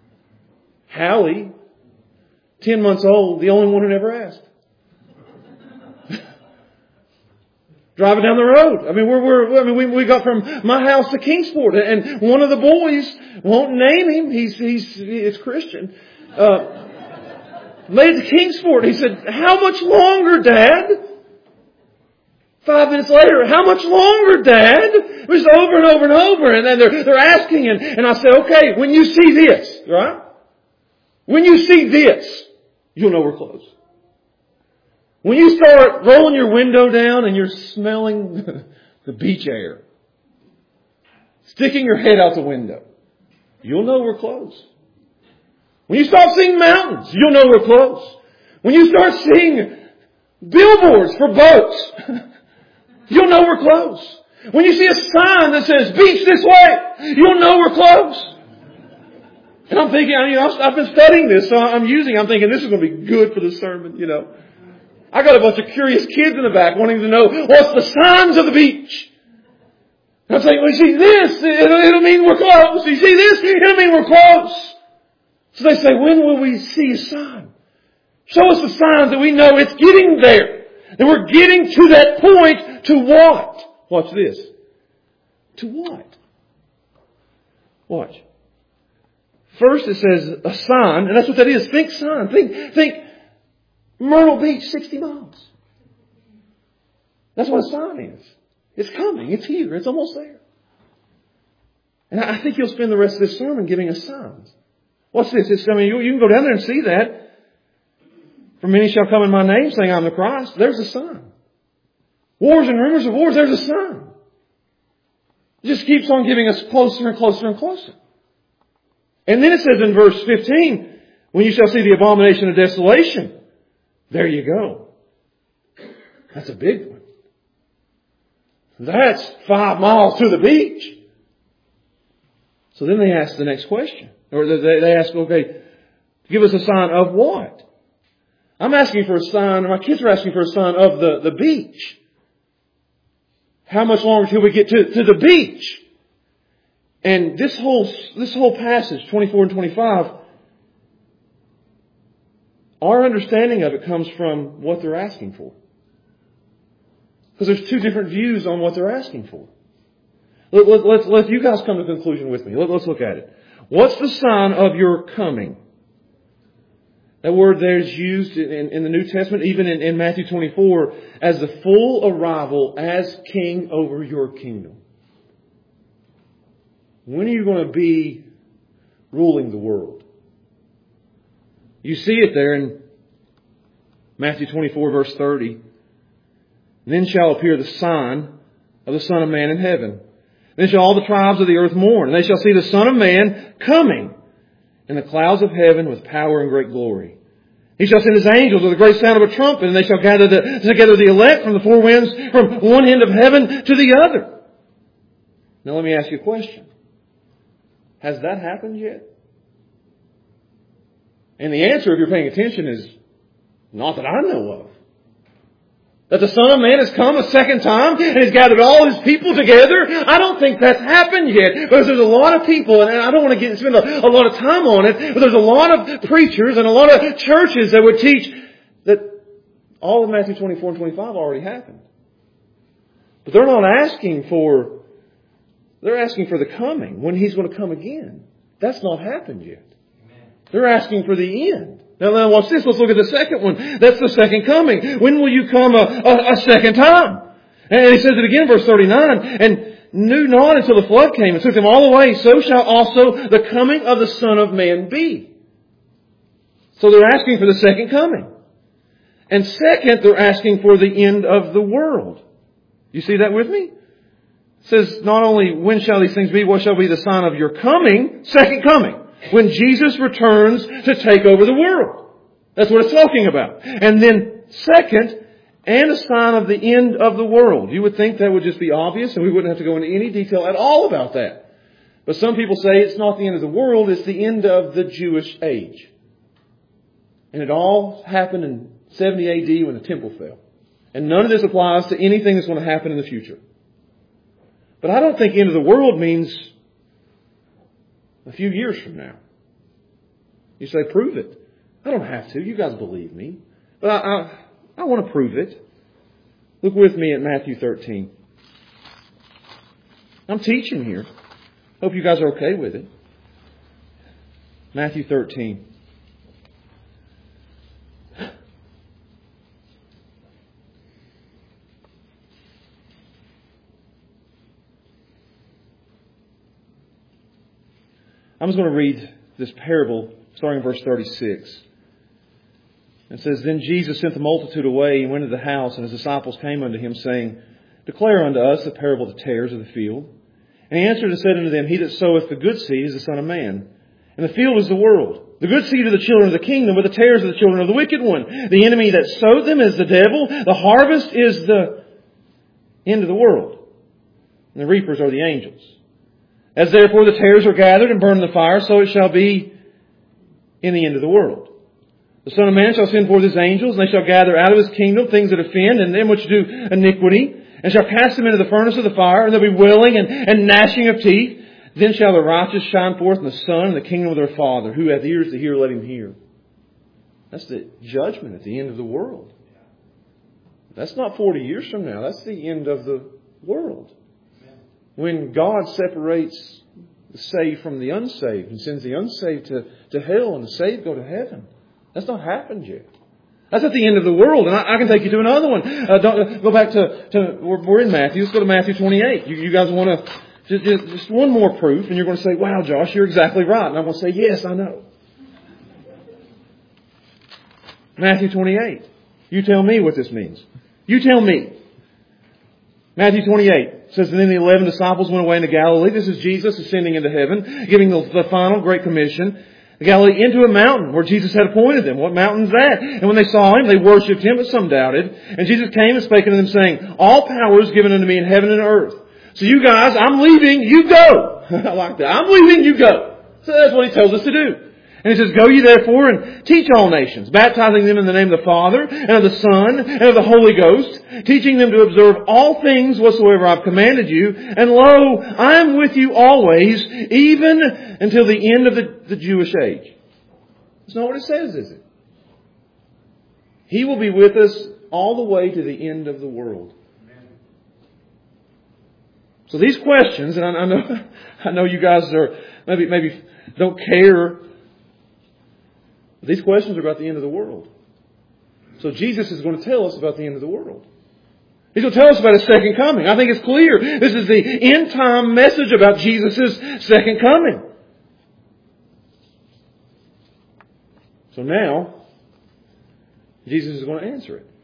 Hallie, 10 months old, the only one who never asked. Driving down the road. I mean, we got from my house to Kingsport, and one of the boys, won't name him, he's Christian, made it to Kingsport. He said, "How much longer, Dad?" 5 minutes later, "How much longer, Dad?" It was over and over and over, and then they're asking, and I said, "Okay, when you see this, right? When you see this, you'll know we're close. When you start rolling your window down and you're smelling the beach air, sticking your head out the window, you'll know we're close. When you start seeing mountains, you'll know we're close. When you start seeing billboards for boats, you'll know we're close. When you see a sign that says beach this way, you'll know we're close." And I'm thinking, I've been studying this, so I'm thinking this is going to be good for the sermon, I got a bunch of curious kids in the back wanting to know what's the signs of the beach. And I'm saying, "Well, you see this, it'll mean we're close. You see this, it'll mean we're close." So they say, "When will we see a sign? Show us the signs that we know it's getting there. And we're getting to that point to what?" Watch this. To what? Watch. First it says a sign, and that's what that is. Think sign. Think Myrtle Beach, 60 miles. That's what a sign is. It's coming. It's here. It's almost there. And I think you'll spend the rest of this sermon giving us signs. What's this? You can go down there and see that. "For many shall come in my name, saying I'm the Christ." There's a sign. Wars and rumors of wars, there's a sign. It just keeps on giving us closer and closer and closer. And then it says in verse 15, "When you shall see the abomination of desolation," there you go. That's a big one. That's 5 miles to the beach. So then they ask the next question. Or they ask, "Okay, give us a sign of what?" I'm asking for a sign, or my kids are asking for a sign of the beach. How much longer till we get to the beach? And this whole passage, 24 and 25, our understanding of it comes from what they're asking for. Because there's two different views on what they're asking for. Let you guys come to a conclusion with me. Let's look at it. What's the sign of your coming? That word there is used in the New Testament, even in Matthew 24, as the full arrival as king over your kingdom. When are you going to be ruling the world? You see it there in Matthew 24, verse 30. "Then shall appear the sign of the Son of Man in heaven. Then shall all the tribes of the earth mourn, and they shall see the Son of Man coming in the clouds of heaven with power and great glory. He shall send His angels with a great sound of a trumpet, and they shall gather together the elect from the four winds, from one end of heaven to the other." Now let me ask you a question. Has that happened yet? And the answer, if you're paying attention, is not that I know of. That the Son of Man has come a second time and has gathered all His people together. I don't think that's happened yet. Because there's a lot of people, and I don't want to spend a lot of time on it, but there's a lot of preachers and a lot of churches that would teach that all of Matthew 24 and 25 already happened. But they're not asking for, they're asking for the coming, when He's going to come again. That's not happened yet. They're asking for the end. Now watch this. Let's look at the second one. That's the second coming. When will you come a second time? And He says it again, verse 39. "And knew not until the flood came and took them all away. So shall also the coming of the Son of Man be." So they're asking for the second coming. And second, they're asking for the end of the world. You see that with me? It says not only when shall these things be, what shall be the sign of your coming, second coming. When Jesus returns to take over the world. That's what it's talking about. And then second, and a sign of the end of the world. You would think that would just be obvious and we wouldn't have to go into any detail at all about that. But some people say it's not the end of the world, it's the end of the Jewish age. And it all happened in 70 AD when the temple fell. And none of this applies to anything that's going to happen in the future. But I don't think end of the world means a few years from now. You say, prove it. I don't have to. You guys believe me. But I want to prove it. Look with me at Matthew 13. I'm teaching here. Hope you guys are okay with it. Matthew 13. I'm just going to read this parable starting in verse 36. It says, Then Jesus sent the multitude away and went into the house, and his disciples came unto him, saying, Declare unto us the parable of the tares of the field. And he answered and said unto them, He that soweth the good seed is the Son of Man. And the field is the world. The good seed are the children of the kingdom, but the tares are the children of the wicked one. The enemy that sowed them is the devil. The harvest is the end of the world. And the reapers are the angels. As therefore the tares are gathered and burned in the fire, so it shall be in the end of the world. The Son of Man shall send forth His angels, and they shall gather out of His kingdom things that offend, and them which do iniquity, and shall cast them into the furnace of the fire, and there will be wailing and gnashing of teeth. Then shall the righteous shine forth in the sun, and the kingdom of their Father. Who hath ears to hear, let him hear. That's the judgment at the end of the world. That's not 40 years from now. That's the end of the world. When God separates the saved from the unsaved and sends the unsaved to hell and the saved go to heaven. That's not happened yet. That's at the end of the world. And I can take you to another one. Go back to we're in Matthew. Let's go to Matthew 28. You guys want to just one more proof, and you're going to say, wow, Josh, you're exactly right. And I'm going to say, yes, I know. Matthew 28. You tell me what this means. You tell me. Matthew 28 says, And then the 11 disciples went away into Galilee. This is Jesus ascending into heaven, giving the final Great Commission. Galilee into a mountain where Jesus had appointed them. What mountain is that? And when they saw Him, they worshipped Him, but some doubted. And Jesus came and spake unto them, saying, All power is given unto me in heaven and earth. So you guys, I'm leaving, you go. I like that. I'm leaving, you go. So that's what He tells us to do. And He says, Go ye therefore and teach all nations, baptizing them in the name of the Father, and of the Son, and of the Holy Ghost, teaching them to observe all things whatsoever I've commanded you. And lo, I am with you always, even until the end of the Jewish age. That's not what it says, is it? He will be with us all the way to the end of the world. So these questions, and I know you guys are maybe don't care. These questions are about the end of the world. So Jesus is going to tell us about the end of the world. He's going to tell us about His second coming. I think it's clear. This is the end time message about Jesus' second coming. So now, Jesus is going to answer it.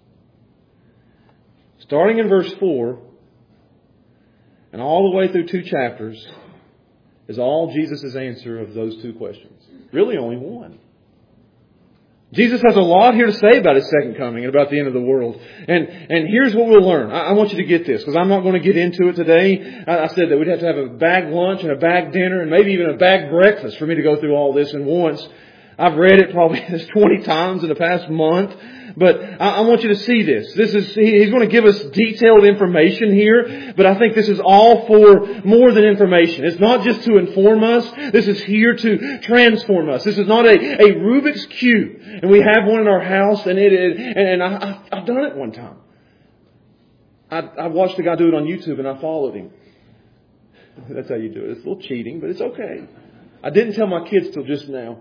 Starting in verse 4, and all the way through 2 chapters, is all Jesus' answer of those 2 questions. Really only one. Jesus has a lot here to say about His second coming and about the end of the world. And here's what we'll learn. I want you to get this, because I'm not going to get into it today. I said that we'd have to have a bag lunch and a bag dinner and maybe even a bag breakfast for me to go through all this in once. I've read it probably 20 times in the past month. But I want you to see this. He's going to give us detailed information here, but I think this is all for more than information. It's not just to inform us. This is here to transform us. This is not a Rubik's Cube. And we have one in our house, and I've done it one time. I watched a guy do it on YouTube, and I followed him. That's how you do it. It's a little cheating, but it's okay. I didn't tell my kids till just now.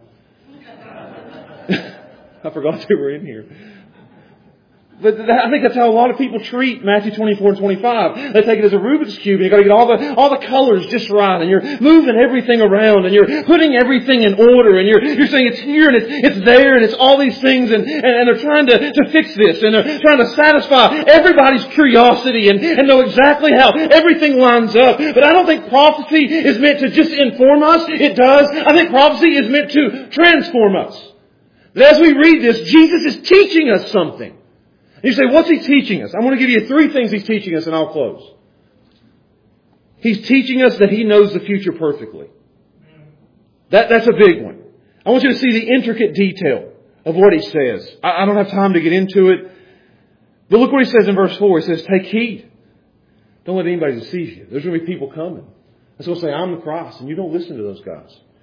I forgot they were in here. But I think that's how a lot of people treat Matthew 24 and 25. They take it as a Rubik's Cube, and you've got to get all the colors just right, and you're moving everything around, and you're putting everything in order, and you're saying it's here, and it's there, and it's all these things, and they're trying to fix this, and they're trying to satisfy everybody's curiosity and know exactly how everything lines up. But I don't think prophecy is meant to just inform us. It does. I think prophecy is meant to transform us. But as we read this, Jesus is teaching us something. And you say, what's He teaching us? I want to give you 3 things He's teaching us, and I'll close. He's teaching us that He knows the future perfectly. That's a big one. I want you to see the intricate detail of what He says. I don't have time to get into it. But look what He says in verse 4. He says, take heed. Don't let anybody deceive you. There's going to be people coming. That's going to say, I'm the Christ. And you don't listen to those guys.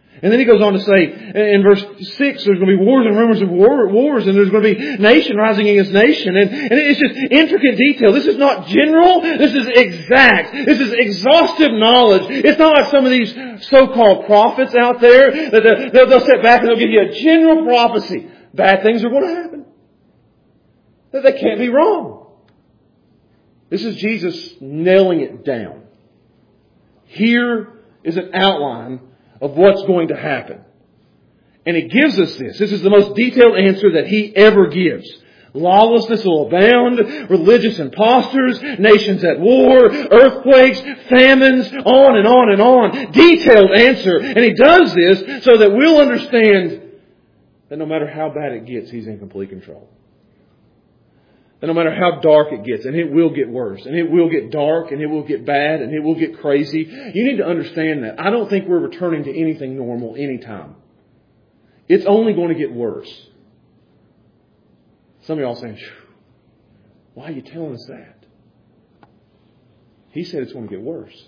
And then he goes on to say, in verse 6, there's going to be wars and rumors of wars, and there's going to be nation rising against nation. And it's just intricate detail. This is not general. This is exact. This is exhaustive knowledge. It's not like some of these so-called prophets out there that they'll sit back and they'll give you a general prophecy. Bad things are going to happen. That they can't be wrong. This is Jesus nailing it down. Here is an outline of what's going to happen. And He gives us this. This is the most detailed answer that He ever gives. Lawlessness will abound, religious impostors, nations at war, earthquakes, famines, on and on and on. Detailed answer. And He does this so that we'll understand that no matter how bad it gets, He's in complete control. And no matter how dark it gets, and it will get worse, and it will get dark, and it will get bad, and it will get crazy, you need to understand that. I don't think we're returning to anything normal anytime. It's only going to get worse. Some of y'all saying, why are you telling us that? He said it's going to get worse.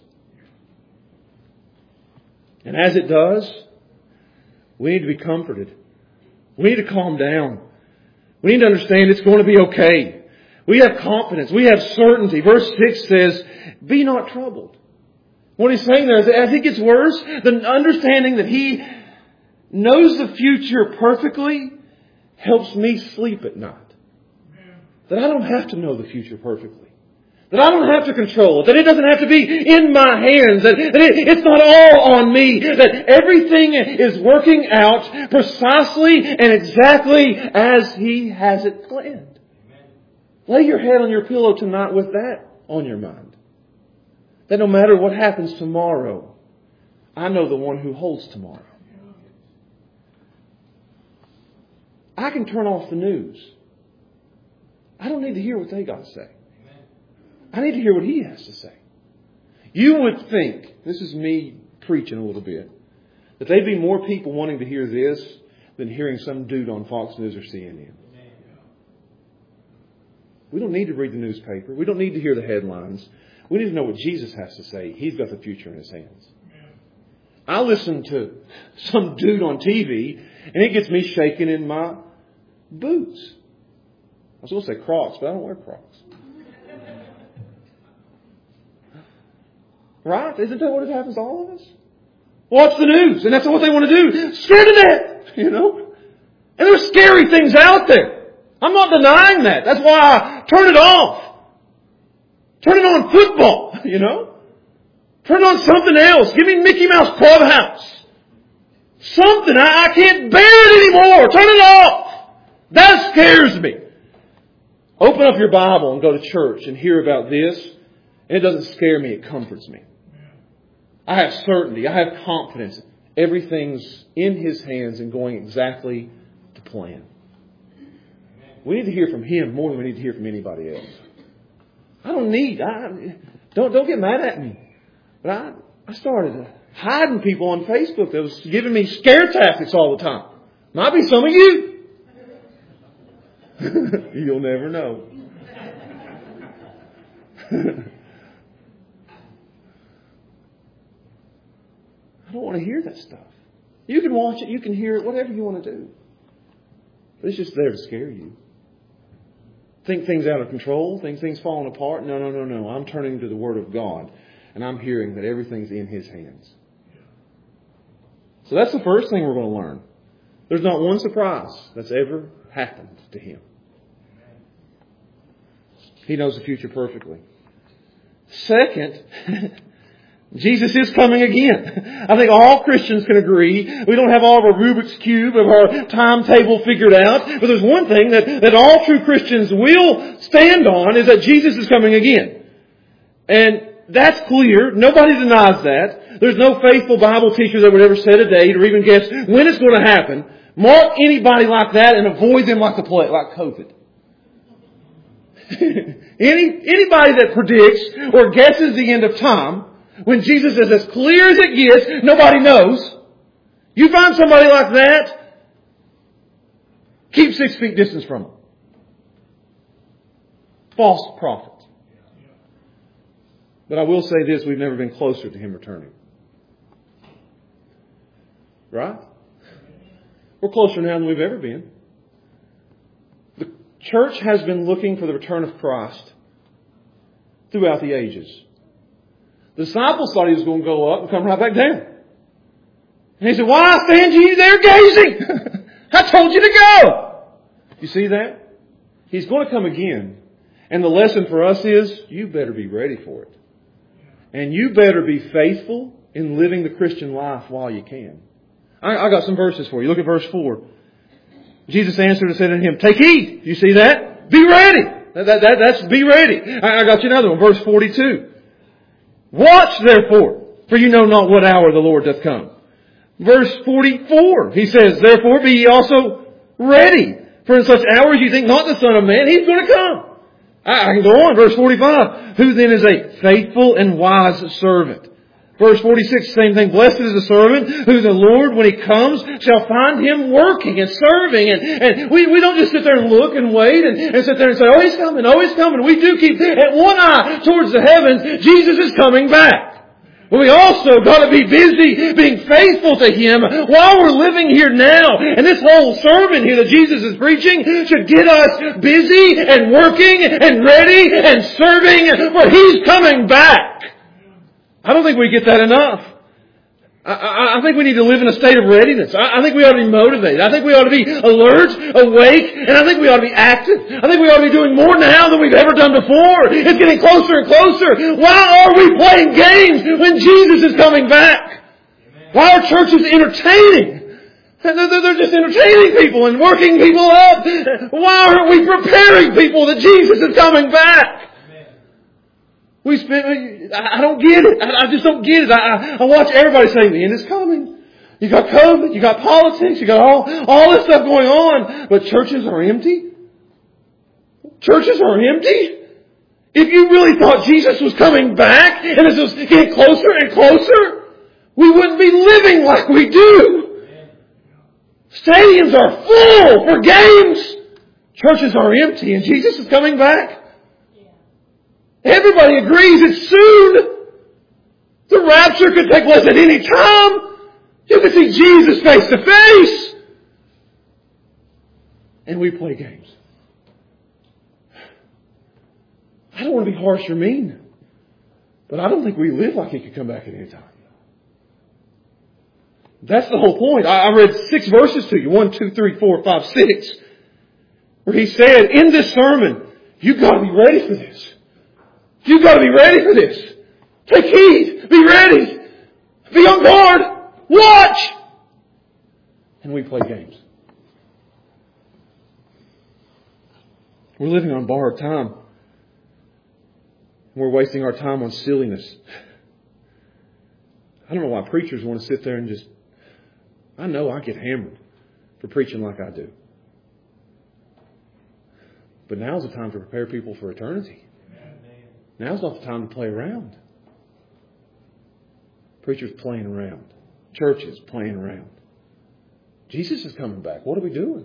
And as it does, we need to be comforted. We need to calm down. We need to understand it's going to be okay. We have confidence. We have certainty. Verse 6 says, be not troubled. What He's saying there is that as it gets worse, the understanding that He knows the future perfectly helps me sleep at night. That I don't have to know the future perfectly. That I don't have to control it. That it doesn't have to be in my hands. That it's not all on me. That everything is working out precisely and exactly as He has it planned. Lay your head on your pillow tonight with that on your mind. That no matter what happens tomorrow, I know the one who holds tomorrow. I can turn off the news. I don't need to hear what they got to say. I need to hear what He has to say. You would think, this is me preaching a little bit, that there'd be more people wanting to hear this than hearing some dude on Fox News or CNN. We don't need to read the newspaper. We don't need to hear the headlines. We need to know what Jesus has to say. He's got the future in His hands. I listen to some dude on TV and it gets me shaking in my boots. I was going to say Crocs, but I don't wear Crocs. Right? Isn't that what it happens to all of us? Watch the news, and that's what they want to do. Scared to death, you know? And there's scary things out there. I'm not denying that. That's why I turn it off. Turn it on football, you know? Turn on something else. Give me Mickey Mouse Clubhouse. Something. I can't bear it anymore. Turn it off. That scares me. Open up your Bible and go to church and hear about this. And it doesn't scare me. It comforts me. I have certainty. I have confidence. Everything's in His hands and going exactly to plan. We need to hear from Him more than we need to hear from anybody else. Don't get mad at me. But I started hiding people on Facebook that was giving me scare tactics all the time. Might be some of you. You'll never know. I don't want to hear that stuff. You can watch it, you can hear it, whatever you want to do. But it's just there to scare you. Think things out of control, think things falling apart. No. I'm turning to the Word of God. And I'm hearing that everything's in His hands. So that's the first thing we're going to learn. There's not one surprise that's ever happened to Him. He knows the future perfectly. Second, Jesus is coming again. I think all Christians can agree. We don't have all of our Rubik's Cube of our timetable figured out. But there's one thing that all true Christians will stand on is that Jesus is coming again. And that's clear. Nobody denies that. There's no faithful Bible teacher that would ever set a date or even guess when it's going to happen. Mark anybody like that and avoid them like COVID. Anybody that predicts or guesses the end of time, when Jesus is as clear as it gets, nobody knows. You find somebody like that, keep 6 feet distance from them. False prophet. But I will say this, we've never been closer to Him returning. Right? We're closer now than we've ever been. The church has been looking for the return of Christ throughout the ages. The disciples thought He was going to go up and come right back down. And He said, "Why stand ye there gazing? I told you to go." You see that? He's going to come again. And the lesson for us is, you better be ready for it. And you better be faithful in living the Christian life while you can. I got some verses for you. Look at verse 4. Jesus answered and said unto him, "Take heed." You see that? Be ready. That's be ready. I got you another one. Verse 42. "Watch therefore, for you know not what hour the Lord doth come." Verse 44. He says, "Therefore be ye also ready. For in such hours you think not the Son of Man, He's going to come." I can go on. Verse 45. "Who then is a faithful and wise servant?" Verse 46, same thing. "Blessed is the servant who the Lord, when He comes, shall find him working and serving." And we don't just sit there and look and wait and sit there and say, "Oh, He's coming, oh, He's coming." We do keep at one eye towards the heavens. Jesus is coming back. But we also got to be busy being faithful to Him while we're living here now. And this whole sermon here that Jesus is preaching should get us busy and working and ready and serving, for He's coming back. I don't think we get that enough. I think we need to live in a state of readiness. I think we ought to be motivated. I think we ought to be alert, awake, and I think we ought to be active. I think we ought to be doing more now than we've ever done before. It's getting closer and closer. Why are we playing games when Jesus is coming back? Why are churches entertaining? They're just entertaining people and working people up. Why aren't we preparing people that Jesus is coming back? I don't get it. I just don't get it. I watch everybody say the end is coming. You got COVID, you got politics, you got all this stuff going on, but churches are empty. Churches are empty. If you really thought Jesus was coming back and this was getting closer and closer, we wouldn't be living like we do. Stadiums are full for games. Churches are empty and Jesus is coming back. Everybody agrees it's soon. The rapture could take place at any time. You can see Jesus face to face. And we play games. I don't want to be harsh or mean, but I don't think we live like He could come back at any time. That's the whole point. I read 6 verses to you. 1, 2, 3, 4, 5, 6. Where He said in this sermon, you've got to be ready for this. You've got to be ready for this. Take heed. Be ready. Be on guard. Watch. And we play games. We're living on borrowed time. We're wasting our time on silliness. I don't know why preachers want to sit there and just... I know I get hammered for preaching like I do. But now's the time to prepare people for eternity. Now's not the time to play around. Preachers playing around. Churches playing around. Jesus is coming back. What are we doing?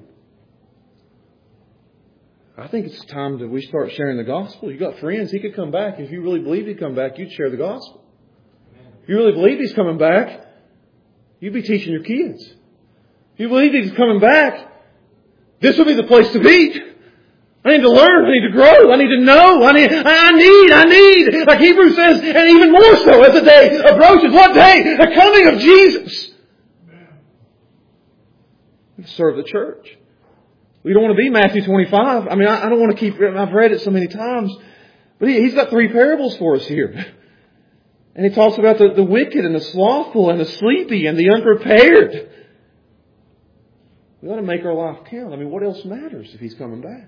I think it's time that we start sharing the gospel. You got friends. He could come back. If you really believe He'd come back, you'd share the gospel. If you really believe He's coming back, you'd be teaching your kids. If you believe He's coming back, this would be the place to be. I need to learn. I need to grow. I need to know. I need. Like Hebrews says, and even more so as the day approaches. What day? The coming of Jesus. Serve the church. We don't want to be Matthew 25. I mean, I don't want to keep... I've read it so many times. But He's got 3 parables for us here. And He talks about the wicked and the slothful and the sleepy and the unprepared. We ought to make our life count. I mean, what else matters if He's coming back?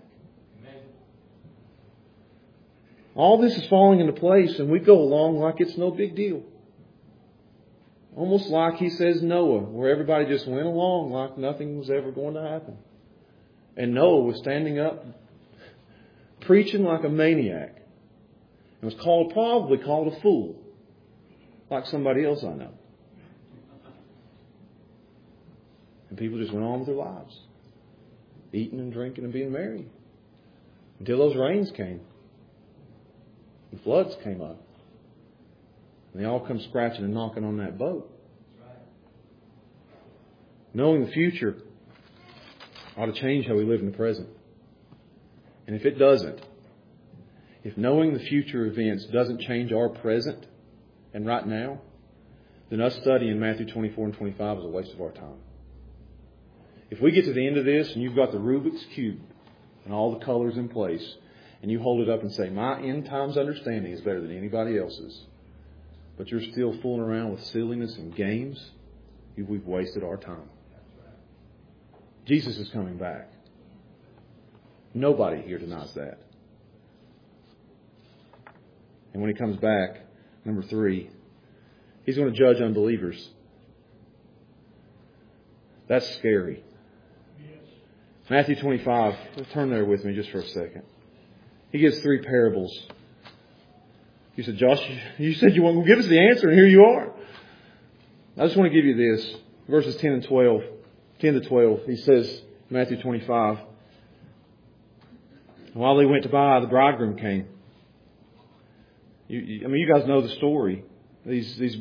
All this is falling into place and we go along like it's no big deal. Almost like He says Noah, where everybody just went along like nothing was ever going to happen. And Noah was standing up, preaching like a maniac. And was probably called a fool. Like somebody else I know. And people just went on with their lives. Eating and drinking and being merry. Until those rains came. The floods came up. And they all come scratching and knocking on that boat. Knowing the future ought to change how we live in the present. And if it doesn't, if knowing the future events doesn't change our present and right now, then us studying Matthew 24 and 25 is a waste of our time. If we get to the end of this and you've got the Rubik's Cube and all the colors in place, and you hold it up and say, my end times understanding is better than anybody else's, but you're still fooling around with silliness and games, we've wasted our time. Jesus is coming back. Nobody here denies that. And when He comes back, number 3, He's going to judge unbelievers. That's scary. Matthew 25. Turn there with me just for a second. He gives 3 parables. You said, Josh, you said you won't give us the answer, and here you are. I just want to give you this. Verses 10 and 12. 10 to 12. He says, Matthew 25. While they went to buy, the bridegroom came. You guys know the story. These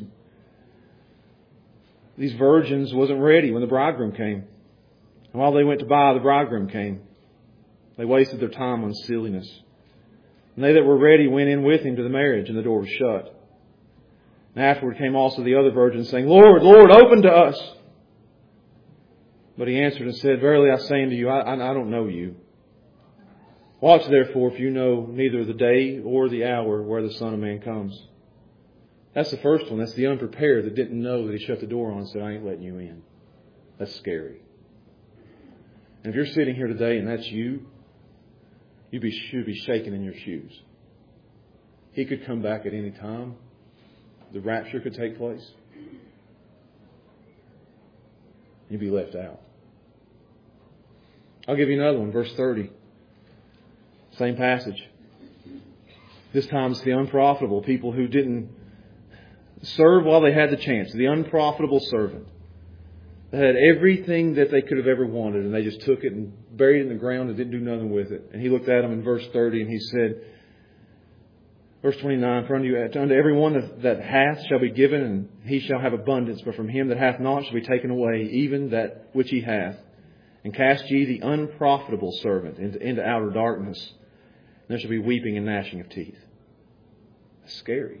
virgins wasn't ready when the bridegroom came. And while they went to buy, the bridegroom came. They wasted their time on silliness. And they that were ready went in with him to the marriage, and the door was shut. And afterward came also the other virgins, saying, Lord, Lord, open to us. But He answered and said, Verily I say unto you, I don't know you. Watch therefore, if you know neither the day or the hour where the Son of Man comes. That's the first one. That's the unprepared that didn't know that He shut the door on and said, I ain't letting you in. That's scary. And if you're sitting here today and that's you, you should be shaking in your shoes. He could come back at any time. The rapture could take place. You'd be left out. I'll give you another one. Verse 30. Same passage. This time it's the unprofitable. People who didn't serve while they had the chance. The unprofitable servant. They had everything that they could have ever wanted, and they just took it and buried it in the ground and didn't do nothing with it. And He looked at them in verse 30 and He said, verse 29, For unto every one that hath shall be given, and he shall have abundance. But from him that hath not shall be taken away, even that which he hath. And cast ye the unprofitable servant into outer darkness. And there shall be weeping and gnashing of teeth. That's scary.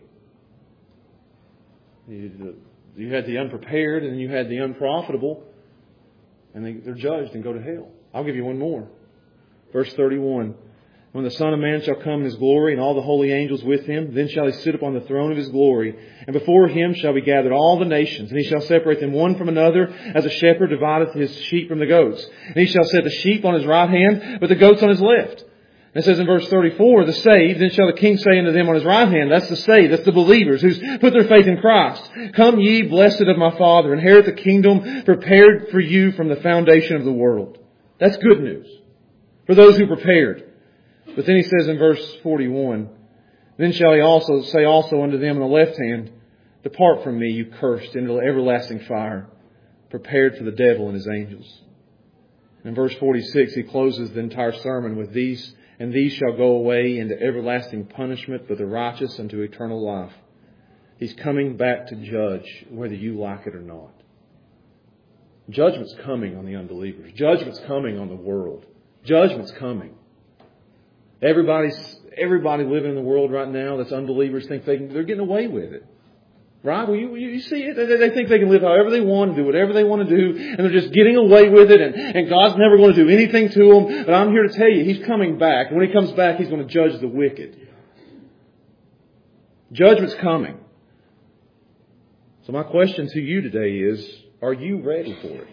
You had the unprepared and you had the unprofitable. And they're judged and go to hell. I'll give you one more. Verse 31. When the Son of Man shall come in His glory and all the holy angels with Him, then shall He sit upon the throne of His glory. And before Him shall be gathered all the nations. And He shall separate them one from another, as a shepherd divideth his sheep from the goats. And He shall set the sheep on His right hand, but the goats on His left. And it says in verse 34, the saved, then shall the King say unto them on His right hand, that's the saved, that's the believers who's put their faith in Christ. Come ye, blessed of my Father, inherit the kingdom prepared for you from the foundation of the world. That's good news for those who prepared. But then He says in verse 41, Then shall He also say also unto them on the left hand, Depart from me, you cursed, into everlasting fire, prepared for the devil and his angels. And in verse 46, He closes the entire sermon with these, And these shall go away into everlasting punishment, but the righteous unto eternal life. He's coming back to judge whether you like it or not. Judgment's coming on the unbelievers. Judgment's coming on the world. Judgment's coming. Everybody living in the world right now that's unbelievers think they're getting away with it. Right? Well, you see it. They think they can live however they want and do whatever they want to do. And they're just getting away with it. And God's never going to do anything to them. But I'm here to tell you, He's coming back. And when He comes back, He's going to judge the wicked. Judgment's coming. So my question to you today is, are you ready for it?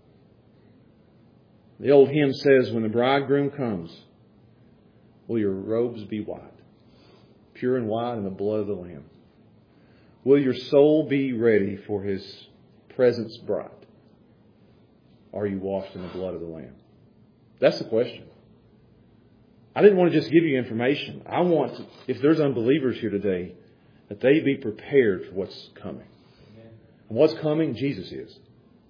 The old hymn says, when the bridegroom comes, will your robes be white, pure and white in the blood of the Lamb? Will your soul be ready for His presence bright? Are you washed in the blood of the Lamb? That's the question. I didn't want to just give you information. I want, if there's unbelievers here today, that they be prepared for what's coming. And what's coming, Jesus is.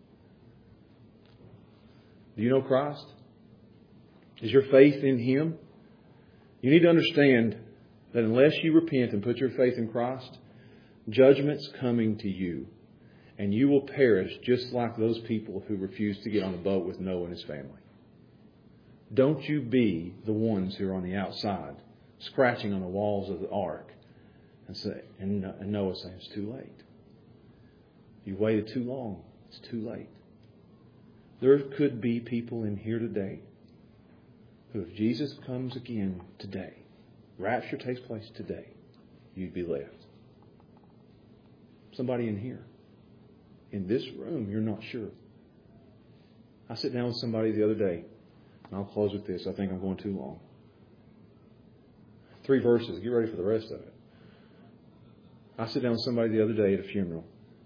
Do you know Christ? Is your faith in Him? You need to understand that unless you repent and put your faith in Christ, judgment's coming to you. and you will perish just like those people who refused to get on the boat with Noah and his family. Don't you be the ones who are on the outside, scratching on the walls of the ark, and Noah saying, it's too late. You waited too long. It's too late. There could be people in here today who, if Jesus comes again today, rapture takes place today, you'd be left. Somebody in here. In this room, you're not sure. I sat down with somebody the other day, and I'll close with this. I think I'm going too long. 3 verses. Get ready for the rest of it. I sat down with somebody the other day at a funeral,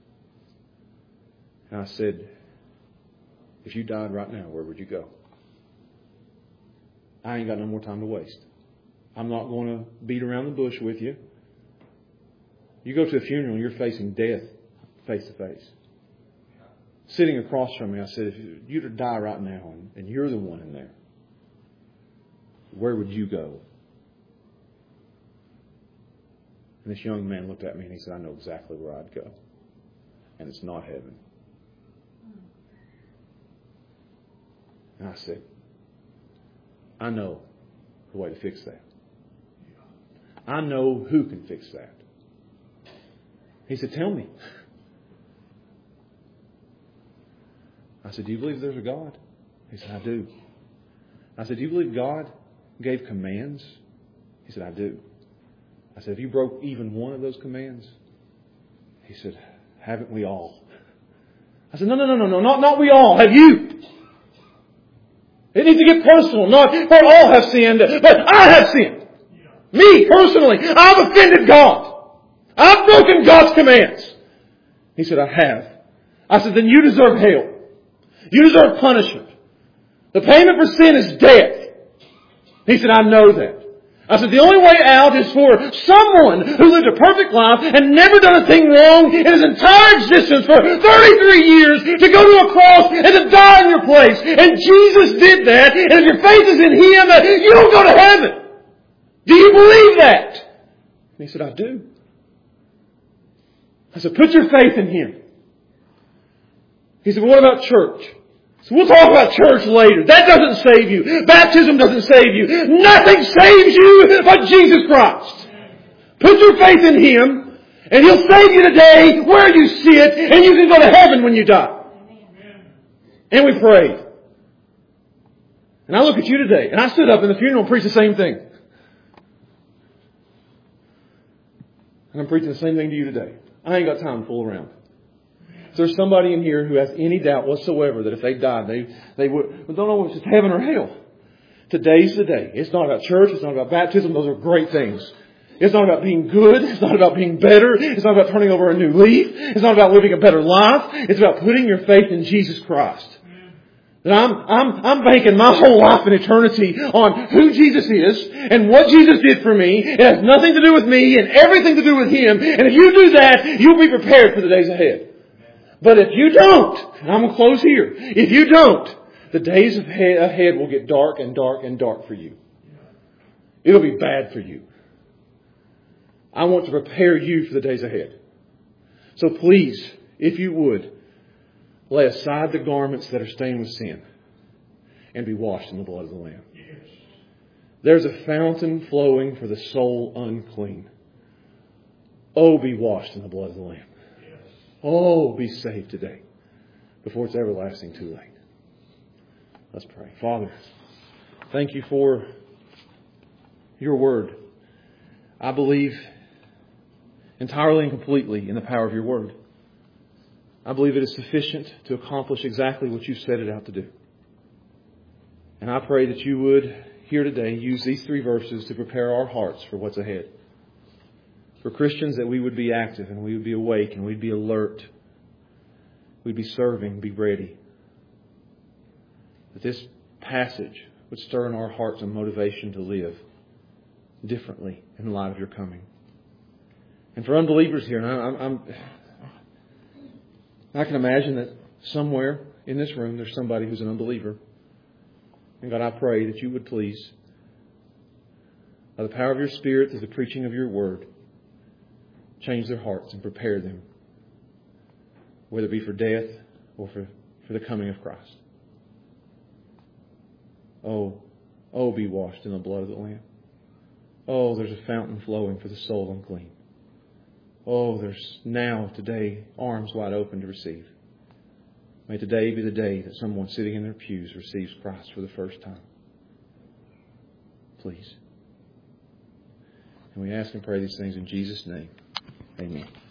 and I said, if you died right now, where would you go? I ain't got no more time to waste. I'm not going to beat around the bush with you. You go to a funeral and you're facing death face to face. Sitting across from me, I said, if you were to die right now and you're the one in there, where would you go? And this young man looked at me and he said, I know exactly where I'd go. And it's not heaven. And I said, I know the way to fix that. I know who can fix that. He said, tell me. I said, do you believe there's a God? He said, I do. I said, do you believe God gave commands? He said, I do. I said, have you broke even one of those commands? He said, haven't we all? I said, no, not we all. Have you? It needs to get personal. Not, for all have sinned, but I have sinned. Me, personally. I've offended God. I've broken God's commands. He said, I have. I said, then you deserve hell. You deserve punishment. The payment for sin is death. He said, I know that. I said, the only way out is for someone who lived a perfect life and never done a thing wrong in his entire existence for 33 years to go to a cross and to die in your place. And Jesus did that. And if your faith is in Him, you don't go to heaven. Do you believe that? And he said, I do. I said, put your faith in Him. He said, well, what about church? So we'll talk about church later. That doesn't save you. Baptism doesn't save you. Nothing saves you but Jesus Christ. Put your faith in Him, and He'll save you today where you sit, and you can go to heaven when you die. And we prayed. And I look at you today, and I stood up in the funeral and preached the same thing. And I'm preaching the same thing to you today. I ain't got time to fool around. If there's somebody in here who has any doubt whatsoever that if they died, they would don't know if it's heaven or hell. Today's the day. It's not about church. It's not about baptism. Those are great things. It's not about being good. It's not about being better. It's not about turning over a new leaf. It's not about living a better life. It's about putting your faith in Jesus Christ. And I'm banking my whole life in eternity on who Jesus is and what Jesus did for me. It has nothing to do with me and everything to do with Him. And if you do that, you'll be prepared for the days ahead. But if you don't, and I'm going to close here, if you don't, the days ahead will get dark and dark and dark for you. It'll be bad for you. I want to prepare you for the days ahead. So please, if you would, lay aside the garments that are stained with sin and be washed in the blood of the Lamb. There's a fountain flowing for the soul unclean. Oh, be washed in the blood of the Lamb. Oh, be saved today before it's everlasting too late. Let's pray. Father, thank You for Your Word. I believe entirely and completely in the power of Your Word. I believe it is sufficient to accomplish exactly what You set it out to do. And I pray that You would, here today, use these 3 verses to prepare our hearts for what's ahead. For Christians, that we would be active and we would be awake and we'd be alert. We'd be serving, be ready. That this passage would stir in our hearts a motivation to live differently in light of Your coming. And for unbelievers here, and I can imagine that somewhere in this room there's somebody who's an unbeliever. And God, I pray that You would please, by the power of Your Spirit, through the preaching of Your Word, change their hearts and prepare them whether it be for death or for the coming of Christ. Oh, be washed in the blood of the Lamb. Oh, there's a fountain flowing for the soul unclean. Oh, there's now, today, arms wide open to receive. May today be the day that someone sitting in their pews receives Christ for the first time. Please. And we ask and pray these things in Jesus' name. Amen.